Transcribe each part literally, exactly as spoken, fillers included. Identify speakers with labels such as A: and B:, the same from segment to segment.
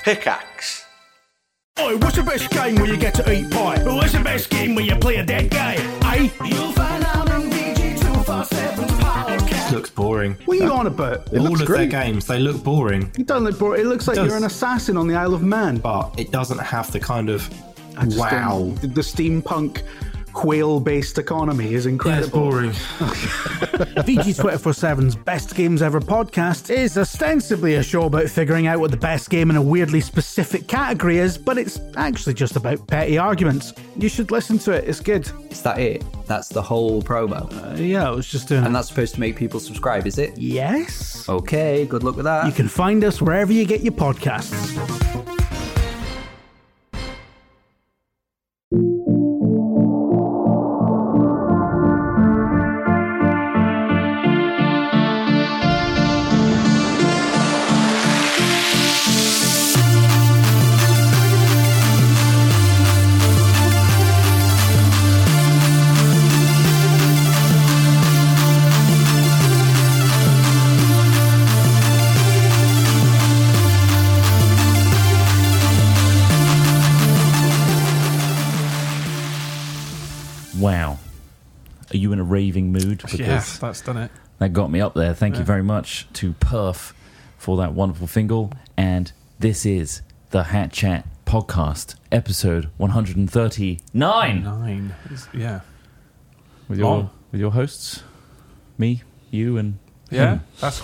A: Pickaxe.
B: Oi, what's the best game where you get to eat pie? What's the best game where you play a dead guy? Eh? You'll find out on V G two forty-seven's podcast.
C: Looks boring.
D: What are you on about? It
C: All
D: looks
C: of
D: great.
C: their games, they look boring.
D: You don't look boring. It looks like
C: does.
D: you're an assassin on the Isle of Man.
C: But it doesn't have the kind of
D: I just
C: wow.
D: don't- The steampunk whale-based economy is
C: Yeah, it's
D: incredible.
C: boring.
B: V G two forty-seven's Best Games Ever podcast is ostensibly a show about figuring out what the best game in a weirdly specific category is, but it's actually just about petty arguments. You should listen to it, it's good.
E: Is that it? That's the whole promo?
B: Uh, yeah, I was just doing
E: And that's supposed to make people subscribe, is it?
B: Yes.
E: Okay, good luck with that.
B: You can find us wherever you get your podcasts.
F: Wow. Are you in a raving mood? Because
G: Yes, that's done it.
F: that got me up there. Thank
G: Yeah.
F: you very much to Perf for that wonderful fingal. And this is the Hat Chat podcast, episode one hundred thirty-nine.
G: Nine. Is- Yeah.
F: With your
G: Long.
F: with your hosts, me, you, and
G: Yeah.
F: him.
G: That's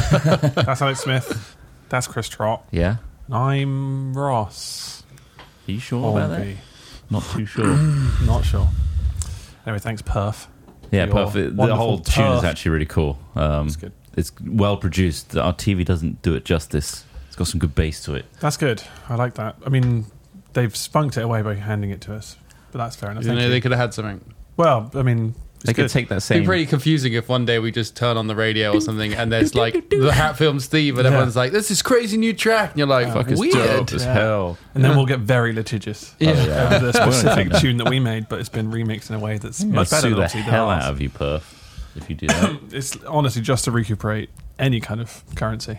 G: that's Alex Smith. That's Chris Trott.
F: Yeah.
G: And I'm Ross.
F: Are you sure about that?
G: Hornby.
F: Not too sure.
G: Not sure. Anyway, thanks, Perf.
F: Yeah,
G: Your
F: perfect. The
G: wonderful
F: whole tune is
G: Perf.
F: actually really cool. Um,
G: It's good.
F: It's well produced. Our T V doesn't do it justice. It's got some good bass to it.
G: That's good. I like that. I mean, they've spunked it away by handing it to us, but that's fair enough.
H: You
G: Thank
H: know,
G: you.
H: they could have had something.
G: Well, I mean, it's
F: They
G: good.
F: could take that
H: It'd
F: same.
H: be pretty confusing if one day we just turn on the radio or something and there's like the Hat Films theme and
G: Yeah.
H: everyone's like, "This is crazy new track," and you're like,
F: Fuck, it's
H: "Weird."
F: dope as
G: Yeah.
F: hell.
G: and then we'll get very litigious.
H: Yeah.
F: Oh, yeah.
G: Over the specific tune that we made, but it's been remixed in a way that's
F: I'll
G: much better
F: sue
G: than
F: the
G: obviously than
F: hell
G: ours.
F: out of you, Perf, if you do that.
G: It's honestly just to recuperate any kind of currency.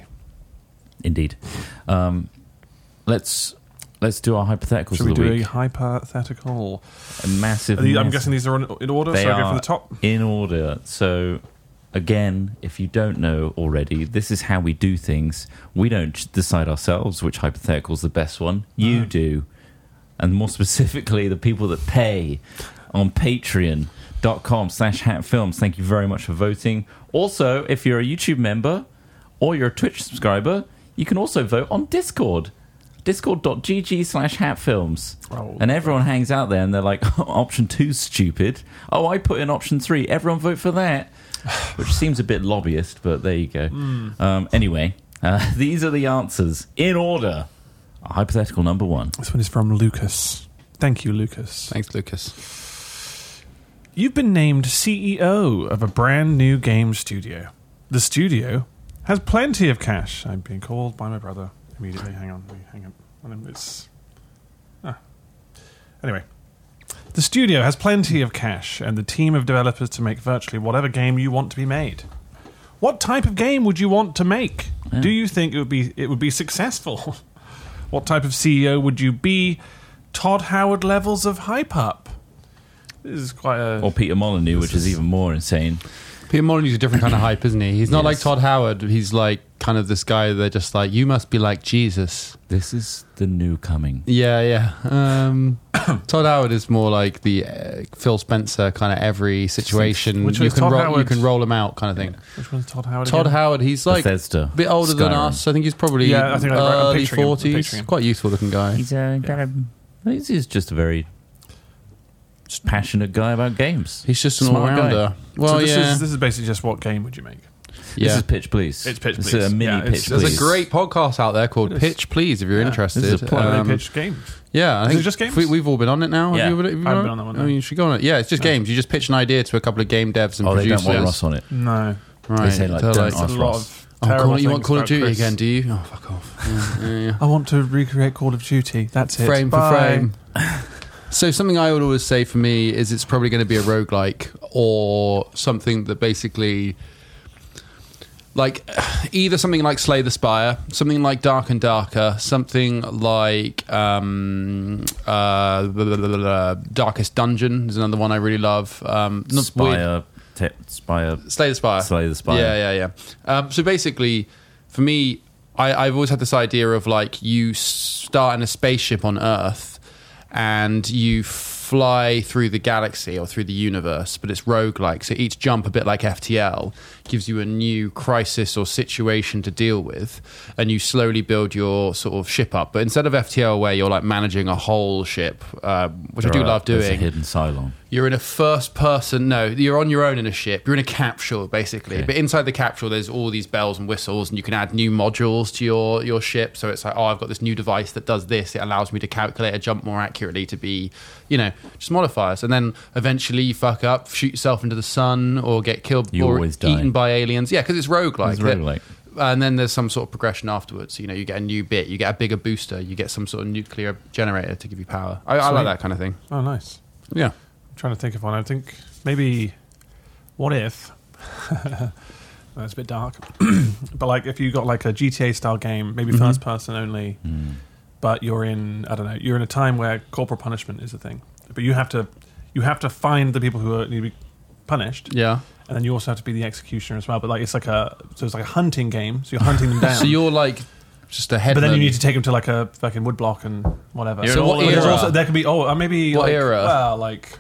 F: Indeed. Um, let's let's do our hypotheticals
G: Should we
F: of the
G: do
F: week.
G: a hypothetical?
F: A massive.
G: Are these- I'm
F: massive-
G: guessing these are in in order,
F: They
G: so I go
F: are
G: from the top.
F: in order. So, again, if you don't know already, this is how we do things. We don't decide ourselves which hypothetical is the best one. You
G: No.
F: do. And more specifically, the people that pay on patreon.com slash hatfilms. Thank you very much for voting. Also, if you're a YouTube member or you're a Twitch subscriber, you can also vote on Discord. Discord.gg slash hatfilms.
G: Oh.
F: And everyone hangs out there and they're like, oh, option two's stupid. Oh, I put in option three. Everyone vote for that. Which seems a bit lobbyist, but there you go.
G: Mm.
F: Um, anyway, uh, these are the answers in order. Hypothetical number one.
G: This one is from Lucas. Thank you, Lucas.
H: Thanks, Lucas.
G: You've been named C E O of a brand new game studio. The studio has plenty of cash. I'm being called by my brother immediately. Hang on, hang on. It's ah. Anyway, the studio has plenty of cash and the team of developers to make virtually whatever game you want to be made. What type of game would you want to make?
F: Yeah.
G: Do you think it would be it would be successful? What type of C E O would you be? Todd Howard levels of hype up. This is quite a.
F: Or Peter Molyneux, which is even more insane.
H: Peter Molyneux's a different kind of hype, isn't he? He's not like
F: Yes.
H: Todd Howard. He's like kind of this guy. They're just like, you must be like Jesus.
F: This is the new coming.
H: Yeah, yeah. Um, Todd Howard is more like the uh, Phil Spencer kind of every situation.
G: Which
H: you
G: one's
H: can
G: Todd
H: roll, you
G: Howard?
H: can roll him out, kind of thing.
G: Which one's Todd Howard?
H: Todd
G: again?
H: Howard, he's like
F: Bethesda.
H: a bit older than
F: Skyrim.
H: us. I think he's probably
G: Yeah, I think I- I'm
H: early
G: picturing him, I'm
H: forties.
G: picturing him.
H: Quite youthful looking guy.
F: He's uh, got a, he's he's just a very just passionate guy about games.
H: He's just an
F: Smart guy.
H: all-rounder. Well,
G: so this
H: yeah.
G: is this is basically just what game would you make?
H: yeah.
F: This is Pitch Please.
G: It's Pitch
F: This
G: Please.
F: is a mini
G: Yeah, it's-
F: Pitch
G: there's
H: There's
F: Please.
H: a great podcast out there called
G: It is.
H: Pitch Please, if you're
G: Yeah.
H: interested.
F: This is a plug.
G: Where
H: Um,
G: they pitch games.
H: Yeah, I
G: Is
H: think
G: it just games?
H: We, we've all been on it now.
F: Yeah.
H: Have you, have you
G: I haven't been on that one,
H: I
G: no.
H: mean, you should go on it. Yeah, it's just
F: No.
H: games. You just pitch an idea to a couple of game devs and
F: Oh, they
H: producers.
F: don't want Ross on it.
G: No.
H: Right.
F: They say, like,
H: They're
F: don't
H: like,
F: ask
G: There's a lot
F: Ross.
G: of
H: oh,
G: terrible
H: Call, you want
G: things
H: Call of
G: about
H: Duty
G: Chris.
H: again, do you? Oh, fuck off. Yeah, yeah, yeah.
G: I want to recreate Call of Duty. That's it.
H: Frame for
G: Bye.
H: frame. So something I would always say for me is it's probably going to be a roguelike or something that basically like either something like Slay the Spire, something like Dark and Darker, something like um, uh, blah, blah, blah, blah, blah. Darkest Dungeon is another one I really love. Um, not weird.
F: Spire, te- Spire,
H: Slay the Spire.
F: Slay the Spire.
H: Yeah, yeah, yeah. Um, so basically, for me, I, I've always had this idea of like you start in a spaceship on Earth and you fly through the galaxy or through the universe, but it's roguelike. So each jump, a bit like F T L, gives you a new crisis or situation to deal with, and you slowly build your sort of ship up. But instead of F T L, where you're like managing a whole ship, uh, which
F: There
H: I do
F: are-
H: love
F: there's a
H: doing,
F: hidden Cylon.
H: you're in a first person. No, you're on your own in a ship. You're in a capsule, basically.
F: Okay.
H: But inside the capsule, there's all these bells and whistles, and you can add new modules to your, your ship. So it's like, oh, I've got this new device that does this. It allows me to calculate a jump more accurately, to be, you know, just modifiers. And then eventually you fuck up, shoot yourself into the sun, or get killed
F: You
H: or
F: always die.
H: eaten by aliens. Yeah, because it's roguelike.
F: It's roguelike.
H: And then there's some sort of progression afterwards. You know, you get a new bit, you get a bigger booster, you get some sort of nuclear generator to give you power. I, I like
G: Sweet.
H: that kind of thing.
G: Oh, nice.
H: Yeah.
G: I'm trying to think of one. I think maybe what if that's a bit dark, but like if you got like a G T A style game, maybe
H: Mm-hmm.
G: first person only,
F: Mm.
G: but you're in I don't know, you're in a time where corporal punishment is a thing, but you have to you have to find the people who are, need to be punished,
H: Yeah.
G: and then you also have to be the executioner as well. But like it's like a so it's like a hunting game, so you're hunting them down.
H: So you're like just a head.
G: but then you need to take them to like a fucking woodblock and whatever.
F: You're
H: So
F: in
H: what
F: all
G: But
F: of
G: there's
H: era?
G: also, there could be oh uh, maybe
H: What
G: like,
H: era?
G: Well, like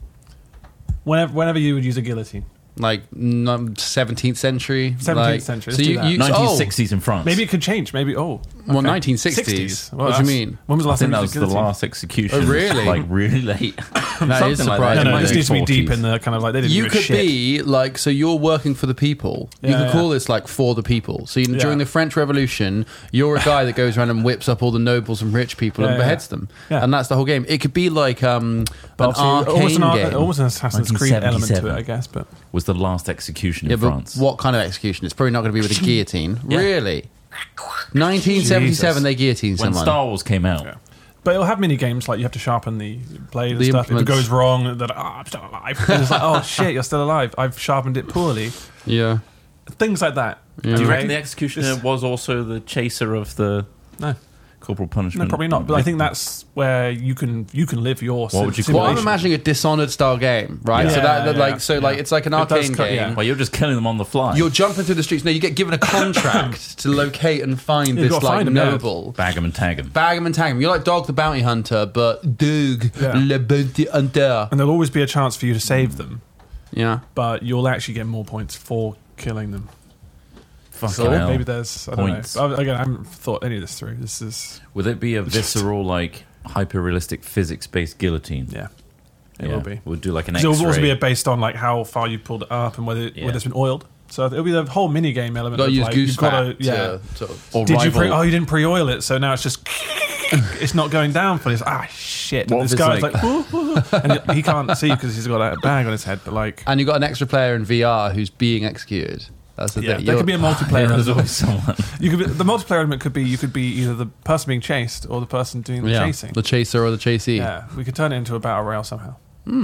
G: whenever whenever you would use a guillotine.
H: like num- seventeenth century,
G: seventeenth
H: like,
G: century,
H: So
G: let's do
H: you,
G: that.
H: you
F: nineteen sixties in France.
G: Maybe it could change. Maybe oh,
H: Well,
G: okay.
H: nineteen sixties.
G: sixties. Well,
H: What do you
G: that's-
H: mean?
G: When was the
F: I
G: last
F: think
G: time
F: that
G: you
F: was
G: used
F: the
G: a guillotine?
F: last execution.
H: Oh, really?
F: Like really late.
H: That
F: Something
H: is
F: like
H: surprising.
F: that.
G: No, no,
H: in
G: this
H: the
G: needs to be deep
F: forties.
G: in the kind of like they didn't
H: You
G: give a
H: could
G: shit.
H: be like, so you're working for the people. You
G: Yeah,
H: could
G: yeah.
H: call this like for the people. So you,
G: Yeah.
H: during the French Revolution, you're a guy that goes around and whips up all the nobles and rich people
G: Yeah,
H: and
G: yeah.
H: beheads them.
G: Yeah.
H: And that's the whole game. It could be like um,
G: But
H: an
G: obviously,
H: arcane
G: almost an, ar-
H: game.
G: almost an Assassin's Creed element to it,
F: nineteen seventy-seven.
G: I guess. But
F: Was the last execution
H: yeah,
F: in
H: but
F: France.
H: what kind of execution? It's probably not going to be with a guillotine.
F: Yeah.
H: Really? nineteen seventy-seven,
G: Jesus.
H: they guillotined
F: When
H: someone.
F: Star Wars came out.
G: Yeah. but it'll have mini games like you have to sharpen the blade and
H: The
G: stuff. If it
H: implements.
G: goes wrong, that ah, I'm still alive. And it's like oh shit, you're still alive. I've sharpened it poorly.
H: Yeah.
G: Things like that.
F: Do you
G: Okay?
F: reckon the executioner
G: Just-
F: was also the chaser of the
G: No,
F: corporal
G: no,
F: punishment?
G: probably not. But I think that's where you can you can live your.
F: What would you call
H: Well, I'm
G: simulation.
H: imagining a Dishonored style game, right? so
G: Yeah,
H: that, that
G: yeah,
H: like, so like,
G: yeah.
H: it's like an
G: It does
H: arcane
G: cut-
H: game.
G: yeah.
F: Well, you're just killing them on the fly.
H: You're jumping through the streets. No, you get given a contract to locate and find
G: You've
H: this
G: got to
H: like
G: find 'em, yeah.
H: noble.
F: bag 'em and tag 'em.
H: Bag him and tag him. You're like Dog the Bounty Hunter, but Doug
G: Yeah.
H: le Bounty Hunter.
G: and there'll always be a chance for you to save them,
H: Yeah.
G: but you'll actually get more points for killing them.
F: Fucking
G: So
F: hell.
G: maybe there's I
F: Points.
G: don't know. I- Again, I haven't thought any of this through. This is
F: Would it be a visceral, like hyper realistic physics based guillotine?
G: yeah, it
F: Yeah.
G: will be.
F: We'll do like an
G: So
F: X-ray.
G: it'll also be based on like how far you pulled it up and whether
F: Yeah.
G: whether it's been oiled. So it'll be the whole mini game element.
H: Got to
G: of,
H: use
G: like,
H: goose
G: you've gotta-
H: fat
G: yeah.
H: to sort of.
F: Or
G: Did you pre-
F: rival-
G: oh you didn't pre-oil it, so now it's just it's not going down for this. Ah shit!
F: What
G: And this
F: if
G: guy's
F: it's
G: like, "Ooh, ooh," and he can't see because he's got a bag on his head. But like,
H: And you've got an extra player in V R who's being executed. That's the
G: yeah,
H: thing.
G: there
H: You're-
G: could be a multiplayer.
F: There's
G: element.
F: always someone.
G: You could be, the multiplayer element could be you could be either the person being chased or the person doing the
H: yeah,
G: chasing.
H: the chaser or the chasee.
G: Yeah, we could turn it into a battle royale somehow.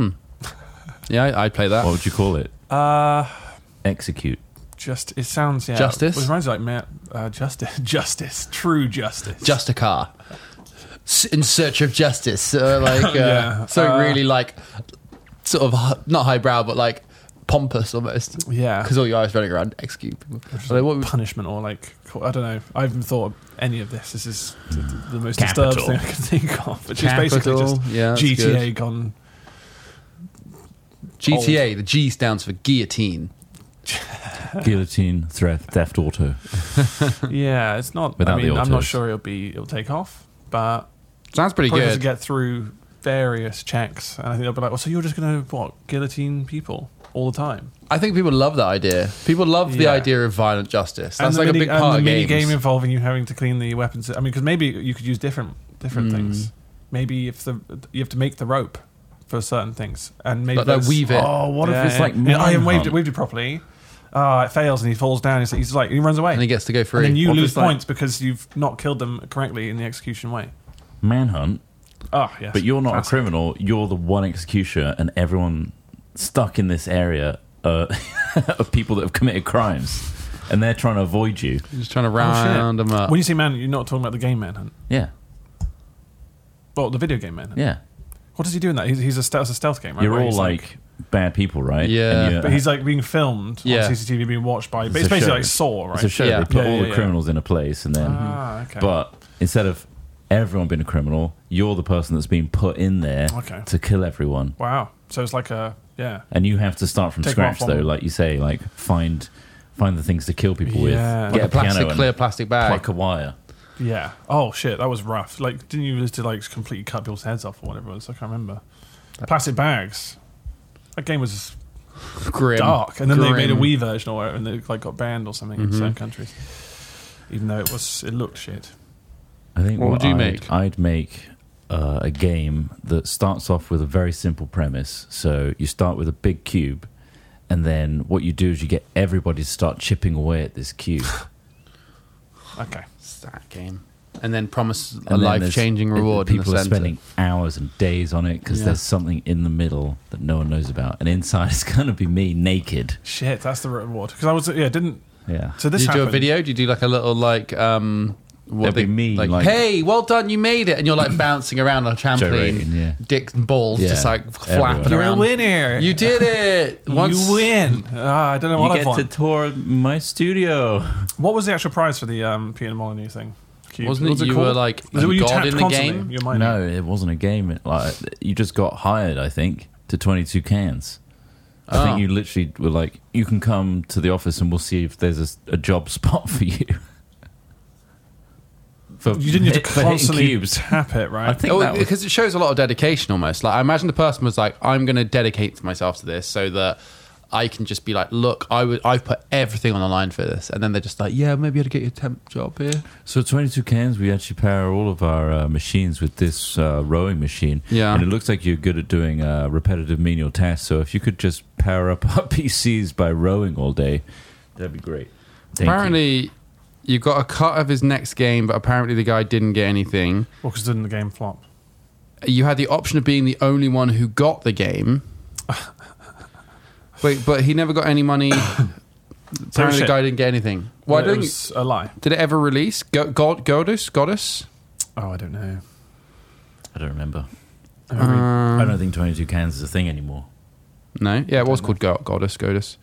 H: Yeah, I, I'd play that.
F: What would you call it?
G: Uh
F: Execute.
G: just it sounds yeah.
H: Justice?
G: It reminds me like man, uh, justice, justice, true justice.
H: Just a car. S- In search of justice. Uh, like, uh,
G: Yeah.
H: so
G: Uh,
H: really like, sort of, hi- not highbrow, but like pompous almost.
G: yeah,
H: Because all your eyes running around, execute people. Like, what would-
G: punishment or like I don't know. I haven't thought of any of this. This is the, the most
F: Capital.
G: disturbed thing I can think of. Which is basically
H: Capital,
G: just
H: yeah, that's
G: G T A
H: good.
G: gone.
H: G T A, the G stands for guillotine.
F: Guillotine, theft, theft auto.
G: Yeah, it's not.
F: Without
G: I mean,
F: the
G: I'm not
F: autos.
G: sure it'll be. It'll take off, but
H: Sounds pretty
G: probably has to
H: good.
G: get through various checks, and I think they'll be like, "Well, so you're just going to what guillotine people all the time?"
H: I think people love that idea. People love the
G: Yeah.
H: idea of violent justice. That's
G: and
H: like
G: the
H: a
G: mini,
H: big part
G: and
H: of
G: the mini
H: games.
G: game involving you having to clean the weapons. I mean, because maybe you could use different different
H: Hmm.
G: things. Maybe if the you have to make the rope for certain things, and maybe
H: Like they
G: there's-
H: weave it.
F: Oh, what
G: Yeah,
F: if it's
G: yeah.
F: like
G: Yeah, I haven't waved it,
F: Manhunt?
G: waved it properly. Uh, it fails, and he falls down. He's, he's like he runs away,
H: And he gets to go free.
G: and then you
F: What if
G: lose
F: it's like-
G: points because you've not killed them correctly in the execution way.
F: Manhunt,
G: Oh, yes.
F: but you're not
G: Classic.
F: a criminal. You're the one executioner, and everyone stuck in this area uh, of people that have committed crimes. and they're trying to avoid you.
H: You're just trying to
G: Oh, shit.
H: round them up.
G: When you say man, you're not talking about the game Manhunt.
F: Yeah,
G: Well, the video game Manhunt.
F: yeah.
G: What does he do in that? He's, he's a stealth, it's a stealth game, right?
F: You're
G: Where
F: all
G: he's
F: like, bad people, right?
H: Yeah.
F: And you're-
G: But he's like being filmed
H: Yeah.
G: on C C T V, being watched by. But
F: It's
G: it's
F: a
G: basically
F: show.
G: like Saw, right?
F: It's a show.
H: Yeah.
F: They put
G: Yeah,
F: all
G: yeah,
F: the
G: yeah.
F: criminals in a place, and then,
G: Ah, okay.
F: but instead of everyone being a criminal, you're the person that's being put in there
G: Okay.
F: to kill everyone,
G: Wow. So it's like a yeah.
F: and you have to start from
G: Take
F: scratch,
G: off
F: though.
G: on-
F: Like you say, like find find the things to kill people
G: Yeah.
F: with.
G: Like
F: Get
H: a plastic,
F: piano and
H: clear plastic bag.
F: pluck a wire.
G: Yeah. Oh shit, that was rough. Like, didn't you just to like completely cut people's heads off or whatever it was? I can't remember. Plastic bags. That game was
H: Grim.
G: dark, and then they made a
H: Grim.
G: Wii version or and they like got banned or something in certain countries. Even though it was, it looked shit.
F: I think
H: What
F: what,
H: would you
F: I'd,
H: make?
F: I'd make uh, a game that starts off with a very simple premise. So you start with a big cube, and then what you do is you get everybody to start chipping away at this cube.
G: Okay.
H: It's that game. And then promise a
F: And then there's-
H: life-changing
F: it-
H: reward in the
F: People are
H: center.
F: spending hours and days on it because
H: Yeah.
F: there's something in the middle that no one knows about, and inside is going to be me naked.
G: Shit, that's the reward. Because I was yeah didn't.
F: Yeah.
G: So this
H: Did you do a
G: happened.
H: video? Do you do like a little like um what
F: That'd be me,
H: like,
F: like-
H: hey, well done, you made it, and you're like bouncing around on a trampoline,
F: Gyrating, yeah.
H: dick and balls
F: Yeah,
H: just like flapping
F: everywhere.
H: around.
G: winner.
H: You did it. Once,
G: you win. Ah, I don't know
F: You
G: what I
F: get
G: won.
F: to tour my studio.
G: What was the actual prize for the um, Peter Molyneux thing? Cube?
H: Wasn't it
G: What was
H: you
G: called?
H: were like
G: Was it where you
H: God
G: tapped
H: in the
G: constantly?
H: game?
G: Your mind.
F: No, it wasn't a game. It, like you just got hired, I think, to twenty-two cans. I
H: Oh.
F: think you literally were like, you can come to the office and we'll see if there's a, a job spot for you. For
G: You didn't have
F: hit-
G: to
F: for hitting
G: constantly
F: cubes.
G: tap it, right?
F: I think
H: Oh,
F: that was,
H: because it shows a lot of dedication almost. Like I imagine the person was like, I'm going to dedicate myself to this so that I can just be like, look, I would, I've put everything on the line for this. And then they're just like, yeah, maybe I'd get you a temp job here.
F: so twenty-two cans. We actually power all of our uh, machines with this uh, rowing machine.
H: Yeah.
F: and it looks like you're good at doing uh, repetitive menial tasks. So if you could just power up our P Cs by rowing all day, that'd be great. Thank you.
H: apparently, you got a cut of his next game, but apparently the guy didn't get anything.
G: Well, because didn't the game flop?
H: You had the option of being the only one who got the game. Wait, but he never got any money. Apparently, the
G: shit.
H: guy didn't get anything. Why
G: Well, it
H: don't you,
G: was a lie.
H: did it ever release? Go, God, Goddess, Goddess.
G: Oh, I don't know.
F: I don't remember.
H: Uh,
F: I don't think twenty-two cans is a thing anymore.
H: No, yeah, it was called Go- Goddess, Goddess.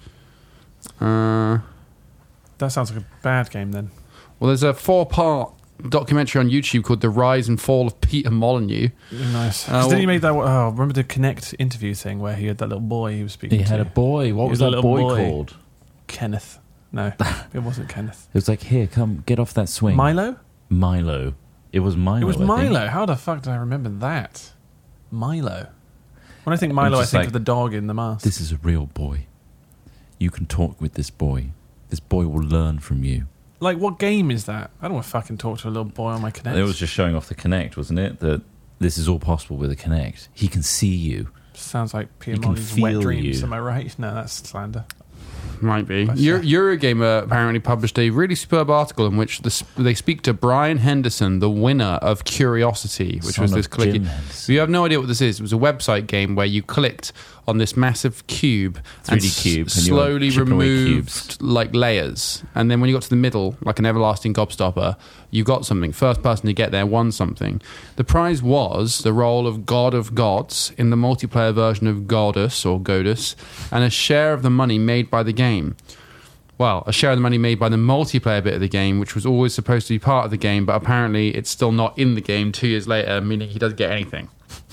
H: Uh,
G: That sounds like a bad game then.
H: well, there's a four-part documentary on YouTube called "The Rise and Fall of Peter Molyneux."
G: Nice. 'Cause
H: Uh,
G: didn't he
H: well-
G: make that? Oh, remember the Connect interview thing where he had that little boy he was speaking
F: He
G: to?
F: had a boy. What
G: He
F: was
G: was a
F: that
G: little
F: boy,
G: boy.
F: called?
G: Kenneth. No, it wasn't Kenneth.
F: It was like, here, come, get off that swing.
G: Milo?
F: Milo. It was Milo.
G: It was
F: I think.
G: Milo. How the fuck did I remember that? Milo. When I think Milo, I
F: just
G: think
F: like,
G: of the dog in the mask.
F: This is a real boy. You can talk with this boy. This boy will learn from you.
G: Like, what game is that? I don't want to fucking talk to a little boy on my Connect.
F: It was just showing off the Kinect, wasn't it? That this is all possible with a Kinect. He can see you.
G: Sounds like Peter
F: He can
G: Molyneux's wet
F: feel
G: dreams.
F: you.
G: Am I right? No, that's slander.
H: Might be.
G: That's
H: Euro-
G: fair.
H: Eurogamer apparently published a really superb article in which the, sp- they speak to Brian Henderson, the winner of Curiosity, which
F: Son
H: was
F: of
H: this clicky.
F: Jim Henderson.
H: You have no idea what this is. It was a website game where you clicked on this massive cube
F: three D
H: and s-
F: cube, and you were
H: slowly
F: chipping away
H: removed
F: cubes.
H: like layers. And then when you got to the middle, like an everlasting gobstopper, you got something. First person to get there won something. The prize was the role of God of Gods in the multiplayer version of Goddess or Godus, and a share of the money made by the game. Well, a share of the money made by the multiplayer bit of the game, which was always supposed to be part of the game, but apparently it's still not in the game two years later, meaning he doesn't get anything.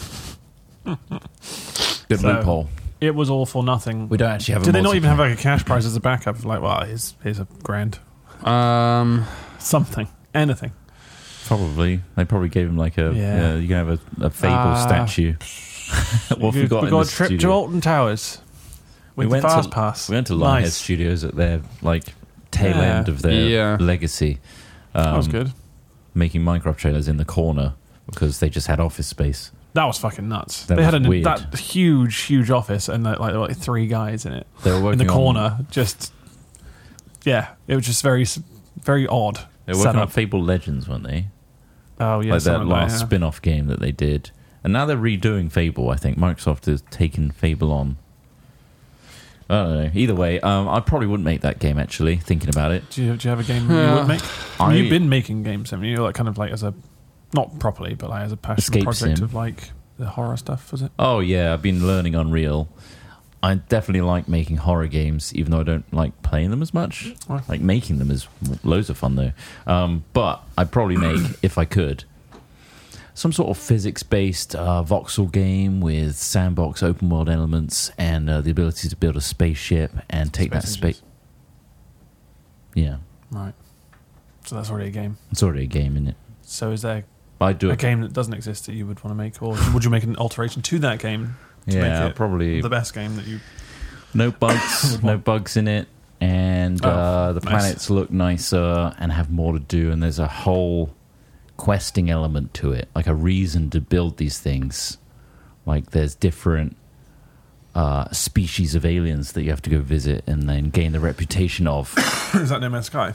F: Good
G: So-
F: loophole.
G: It was all for nothing.
F: We don't actually have a
G: Did they not even have
F: multiplayer.
G: like a cash prize as a backup? Like, well, here's, here's a grand.
H: Um,
G: Something. Anything.
F: Probably. They probably gave him like a.
G: Yeah.
F: Yeah. You can have a, a Fable
G: Ah.
F: statue. what have we got
G: we
F: in
G: got
F: the
G: a trip
F: studio?
G: to Alton Towers with the Fast
F: to,
G: Pass.
F: We went to Lionhead
G: Nice.
F: Studios at their like tail
G: Yeah.
F: end of their
H: Yeah.
F: legacy. Um,
G: That was good.
F: Making Minecraft trailers in the corner because they just had office space.
G: That was fucking nuts.
F: That
G: they had
F: was
G: a,
F: weird.
G: that huge, huge office and like, like, like three guys in it
F: They were
G: in
F: working
G: the
F: on-
G: corner. Just yeah, it was just very, s- very odd.
F: They were working on
G: setup.
F: Fable Legends, weren't they?
G: Oh yeah,
F: like that
G: something like
F: last
G: that, yeah.
F: spin-off game that they did, and now they're redoing Fable. I think Microsoft has taken Fable on. I don't know. Either way, um, I probably wouldn't make that game. Actually, thinking about it,
G: Do you, do you have a game you
H: Yeah.
G: would make? I
F: I-
G: mean, you've been making games, haven't you? Like kind of like as a, not properly, but like as a passion
F: Escape
G: project
F: sim.
G: of like the horror stuff, was it?
F: oh yeah, I've been learning Unreal. I definitely like making horror games, even though I don't like playing them as much.
G: Right.
F: Like making them is loads of fun though. Um, but I'd probably make, if I could, some sort of physics-based uh, voxel game with sandbox open world elements and uh, the ability to build a spaceship and take that
G: Space
F: space. Yeah,
G: Right. So that's already a game.
F: it's already a game, isn't it?
G: So is there
F: I do
G: a
F: it.
G: game that doesn't exist that you would want to make, or would you make an alteration to that game to
F: Yeah,
G: make it
F: probably
G: the best game that you?
F: no bugs, no bugs in it, and
G: Oh,
F: uh, the
G: nice.
F: planets look nicer and have more to do. And there's a whole questing element to it, like a reason to build these things. Like there's different uh, species of aliens that you have to go visit and then gain the reputation of.
G: Is that No Man's Sky?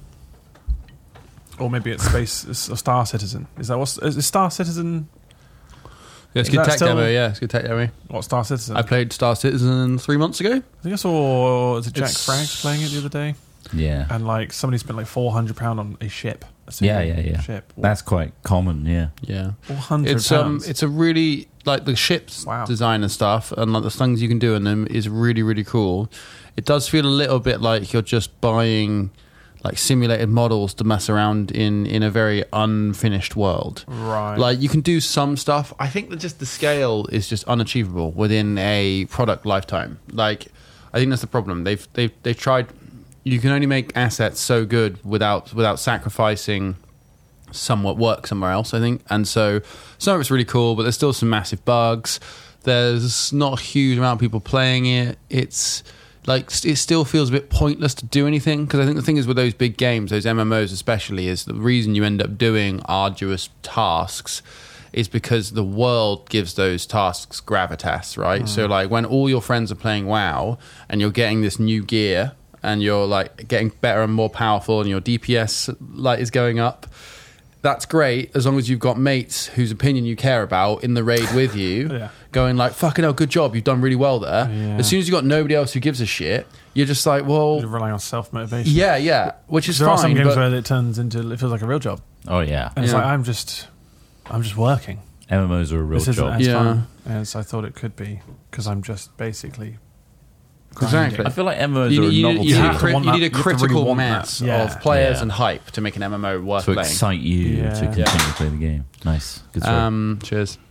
G: Or maybe it's Space, it's a Star Citizen. Is that what's is Star Citizen?
H: Yeah, it's
G: Is
H: good
G: that
H: tech
G: still-
H: demo. Yeah, it's good tech demo.
G: What Star Citizen?
H: I played Star Citizen three months ago.
G: I think I saw is it Jack
H: It's-
G: Frags playing it the other day,
F: Yeah,
G: and like somebody spent like four hundred pound on a ship. A
F: yeah,
G: single
F: yeah, yeah.
G: Ship.
F: That's quite common. Yeah,
H: Yeah,
G: four hundred
H: it's um,
G: pounds.
H: it's a really like the ship's
G: Wow.
H: design and stuff, and like the things you can do in them is really really cool. It does feel a little bit like you're just buying like simulated models to mess around in in a very unfinished world.
G: Right.
H: Like you can do some stuff. I think that just the scale is just unachievable within a product lifetime. Like I think that's the problem. They've they've they've tried. You can only make assets so good without without sacrificing somewhat work somewhere else, I think. And so some of it's really cool, but there's still some massive bugs. There's not a huge amount of people playing it. It's like it still feels a bit pointless to do anything, because I think the thing is with those big games, those M M Os especially, is the reason you end up doing arduous tasks is because the world gives those tasks gravitas, right? So like when all your friends are playing WoW and you're getting this new gear and you're like getting better and more powerful and your D P S like is going up, that's great as long as you've got mates whose opinion you care about in the raid with you.
G: Yeah.
H: Going like, fucking hell, good job, you've done really well there.
G: Yeah.
H: As soon as you've got nobody else who gives a shit, you're just like, well,
G: You're relying on self motivation.
H: yeah, yeah, which is
G: There are some
H: fine.
G: games
H: But
G: where it turns into it feels like a real job,
F: oh yeah.
G: and it's
H: Yeah.
G: like I'm just, I'm just working.
F: M M Os are a real
G: This isn't
F: job.
G: as
H: Yeah.
G: fun as I thought it could be because I'm just basically. grinding.
H: Exactly.
F: I feel like M M Os
H: you,
F: are a
H: need- you,
F: novelty
H: you,
G: have
H: need,
G: to
H: cri-
G: want
H: you
G: that-
H: need a
G: you have to really
H: critical
G: want
H: mass
G: that. Yeah.
H: of players
F: Yeah.
H: and hype to make an M M O worth
F: to
H: playing.
F: excite you
G: Yeah.
F: to continue to play the game. Nice, good story.
H: Um, cheers.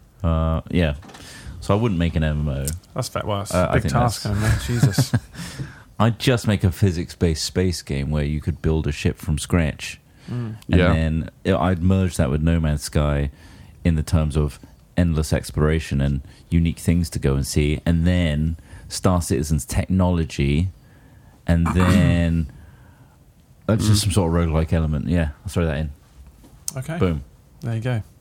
F: uh, yeah, so I wouldn't make an M M O.
G: That's fair. Well, it's
F: Uh,
G: a
F: I
G: big
F: think
G: task,
F: that's-
G: man. Jesus.
F: I'd just make a physics-based space game where you could build a ship from scratch, and
H: Yeah.
F: then I'd merge that with No Man's Sky in the terms of endless exploration and unique things to go and see, and then Star Citizen's technology, and then that's just some sort of roguelike element. Yeah, I'll throw that in.
G: Okay.
F: Boom.
G: There you go.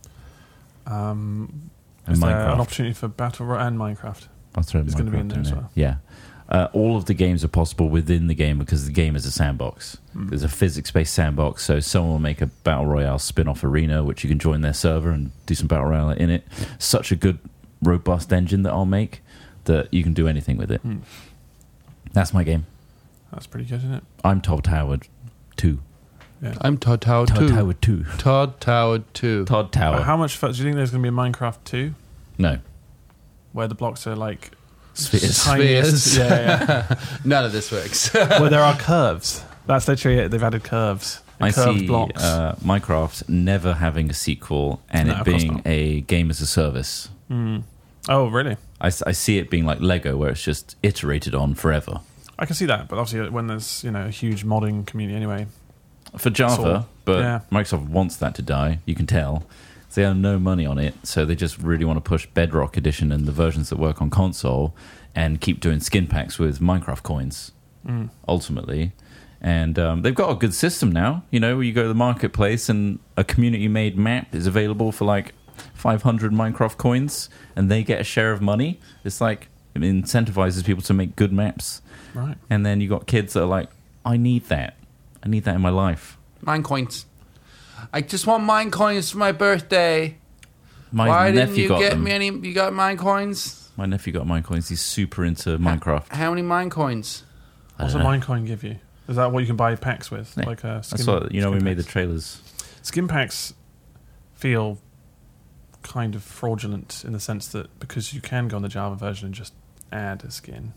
G: Um,
F: And
G: is there an
F: Minecraft.
G: opportunity for Battle Royale and Minecraft?
F: I'll throw
G: It's gonna be in
F: Minecraft
G: there as well.
F: Yeah. Uh, all of the games are possible within the game because the game is a sandbox.
G: Hmm.
F: There's a physics-based sandbox, so someone will make a Battle Royale spin-off arena, which you can join their server and do some Battle Royale in it. Such a good, robust engine that I'll make that you can do anything with it.
G: Hmm.
F: That's my game.
G: That's pretty good, isn't it?
F: I'm Todd Howard two.
G: Yeah.
H: I'm Todd Tower
F: Todd
H: two.
F: Howard two.
H: Todd Tower two.
F: Todd Tower.
G: But how much fun, do you think there's going to be a Minecraft two
F: No.
G: where the blocks are like
F: Spheres.
G: tiniest?
H: Spheres.
G: Yeah, yeah.
H: None of this works.
G: Where there are curves. That's literally it. They've added curves.
F: I
G: curved
F: see
G: blocks.
F: uh, Minecraft never having a sequel and
G: No,
F: it
G: of course
F: being
G: not.
F: a game as a service.
G: Mm. Oh, really?
F: I, s- I see it being like Lego, where it's just iterated on forever.
G: I can see that, but obviously when there's you know a huge modding community anyway.
F: For Java,
G: Sort of,
F: but
G: yeah.
F: Microsoft wants that to die. You can tell they earn no money on it, so they just really want to push Bedrock Edition and the versions that work on console, and keep doing skin packs with Minecraft coins.
G: Mm.
F: Ultimately, and um, they've got a good system now. You know, where you go to the marketplace and a community-made map is available for like five hundred Minecraft coins, and they get a share of money. It's like it incentivizes people to make good maps,
G: Right.
F: and then you got kids that are like, "I need that. I need that in my life."
H: Mine coins. I just want mine coins for my birthday.
F: My
H: Why didn't
F: nephew
H: you
F: got
H: get
F: them.
H: me any? You got mine coins?
F: My nephew got Minecoins. He's super into Minecraft.
H: How many mine coins?
G: What's a
F: don't know.
G: Minecoin give you? Is that what you can buy packs with?
F: Yeah.
G: Like a skin,
F: That's what, you know, we
G: skin
F: made the
G: packs?
F: trailers.
G: Skin packs feel kind of fraudulent in the sense that because you can go on the Java version and just add a skin.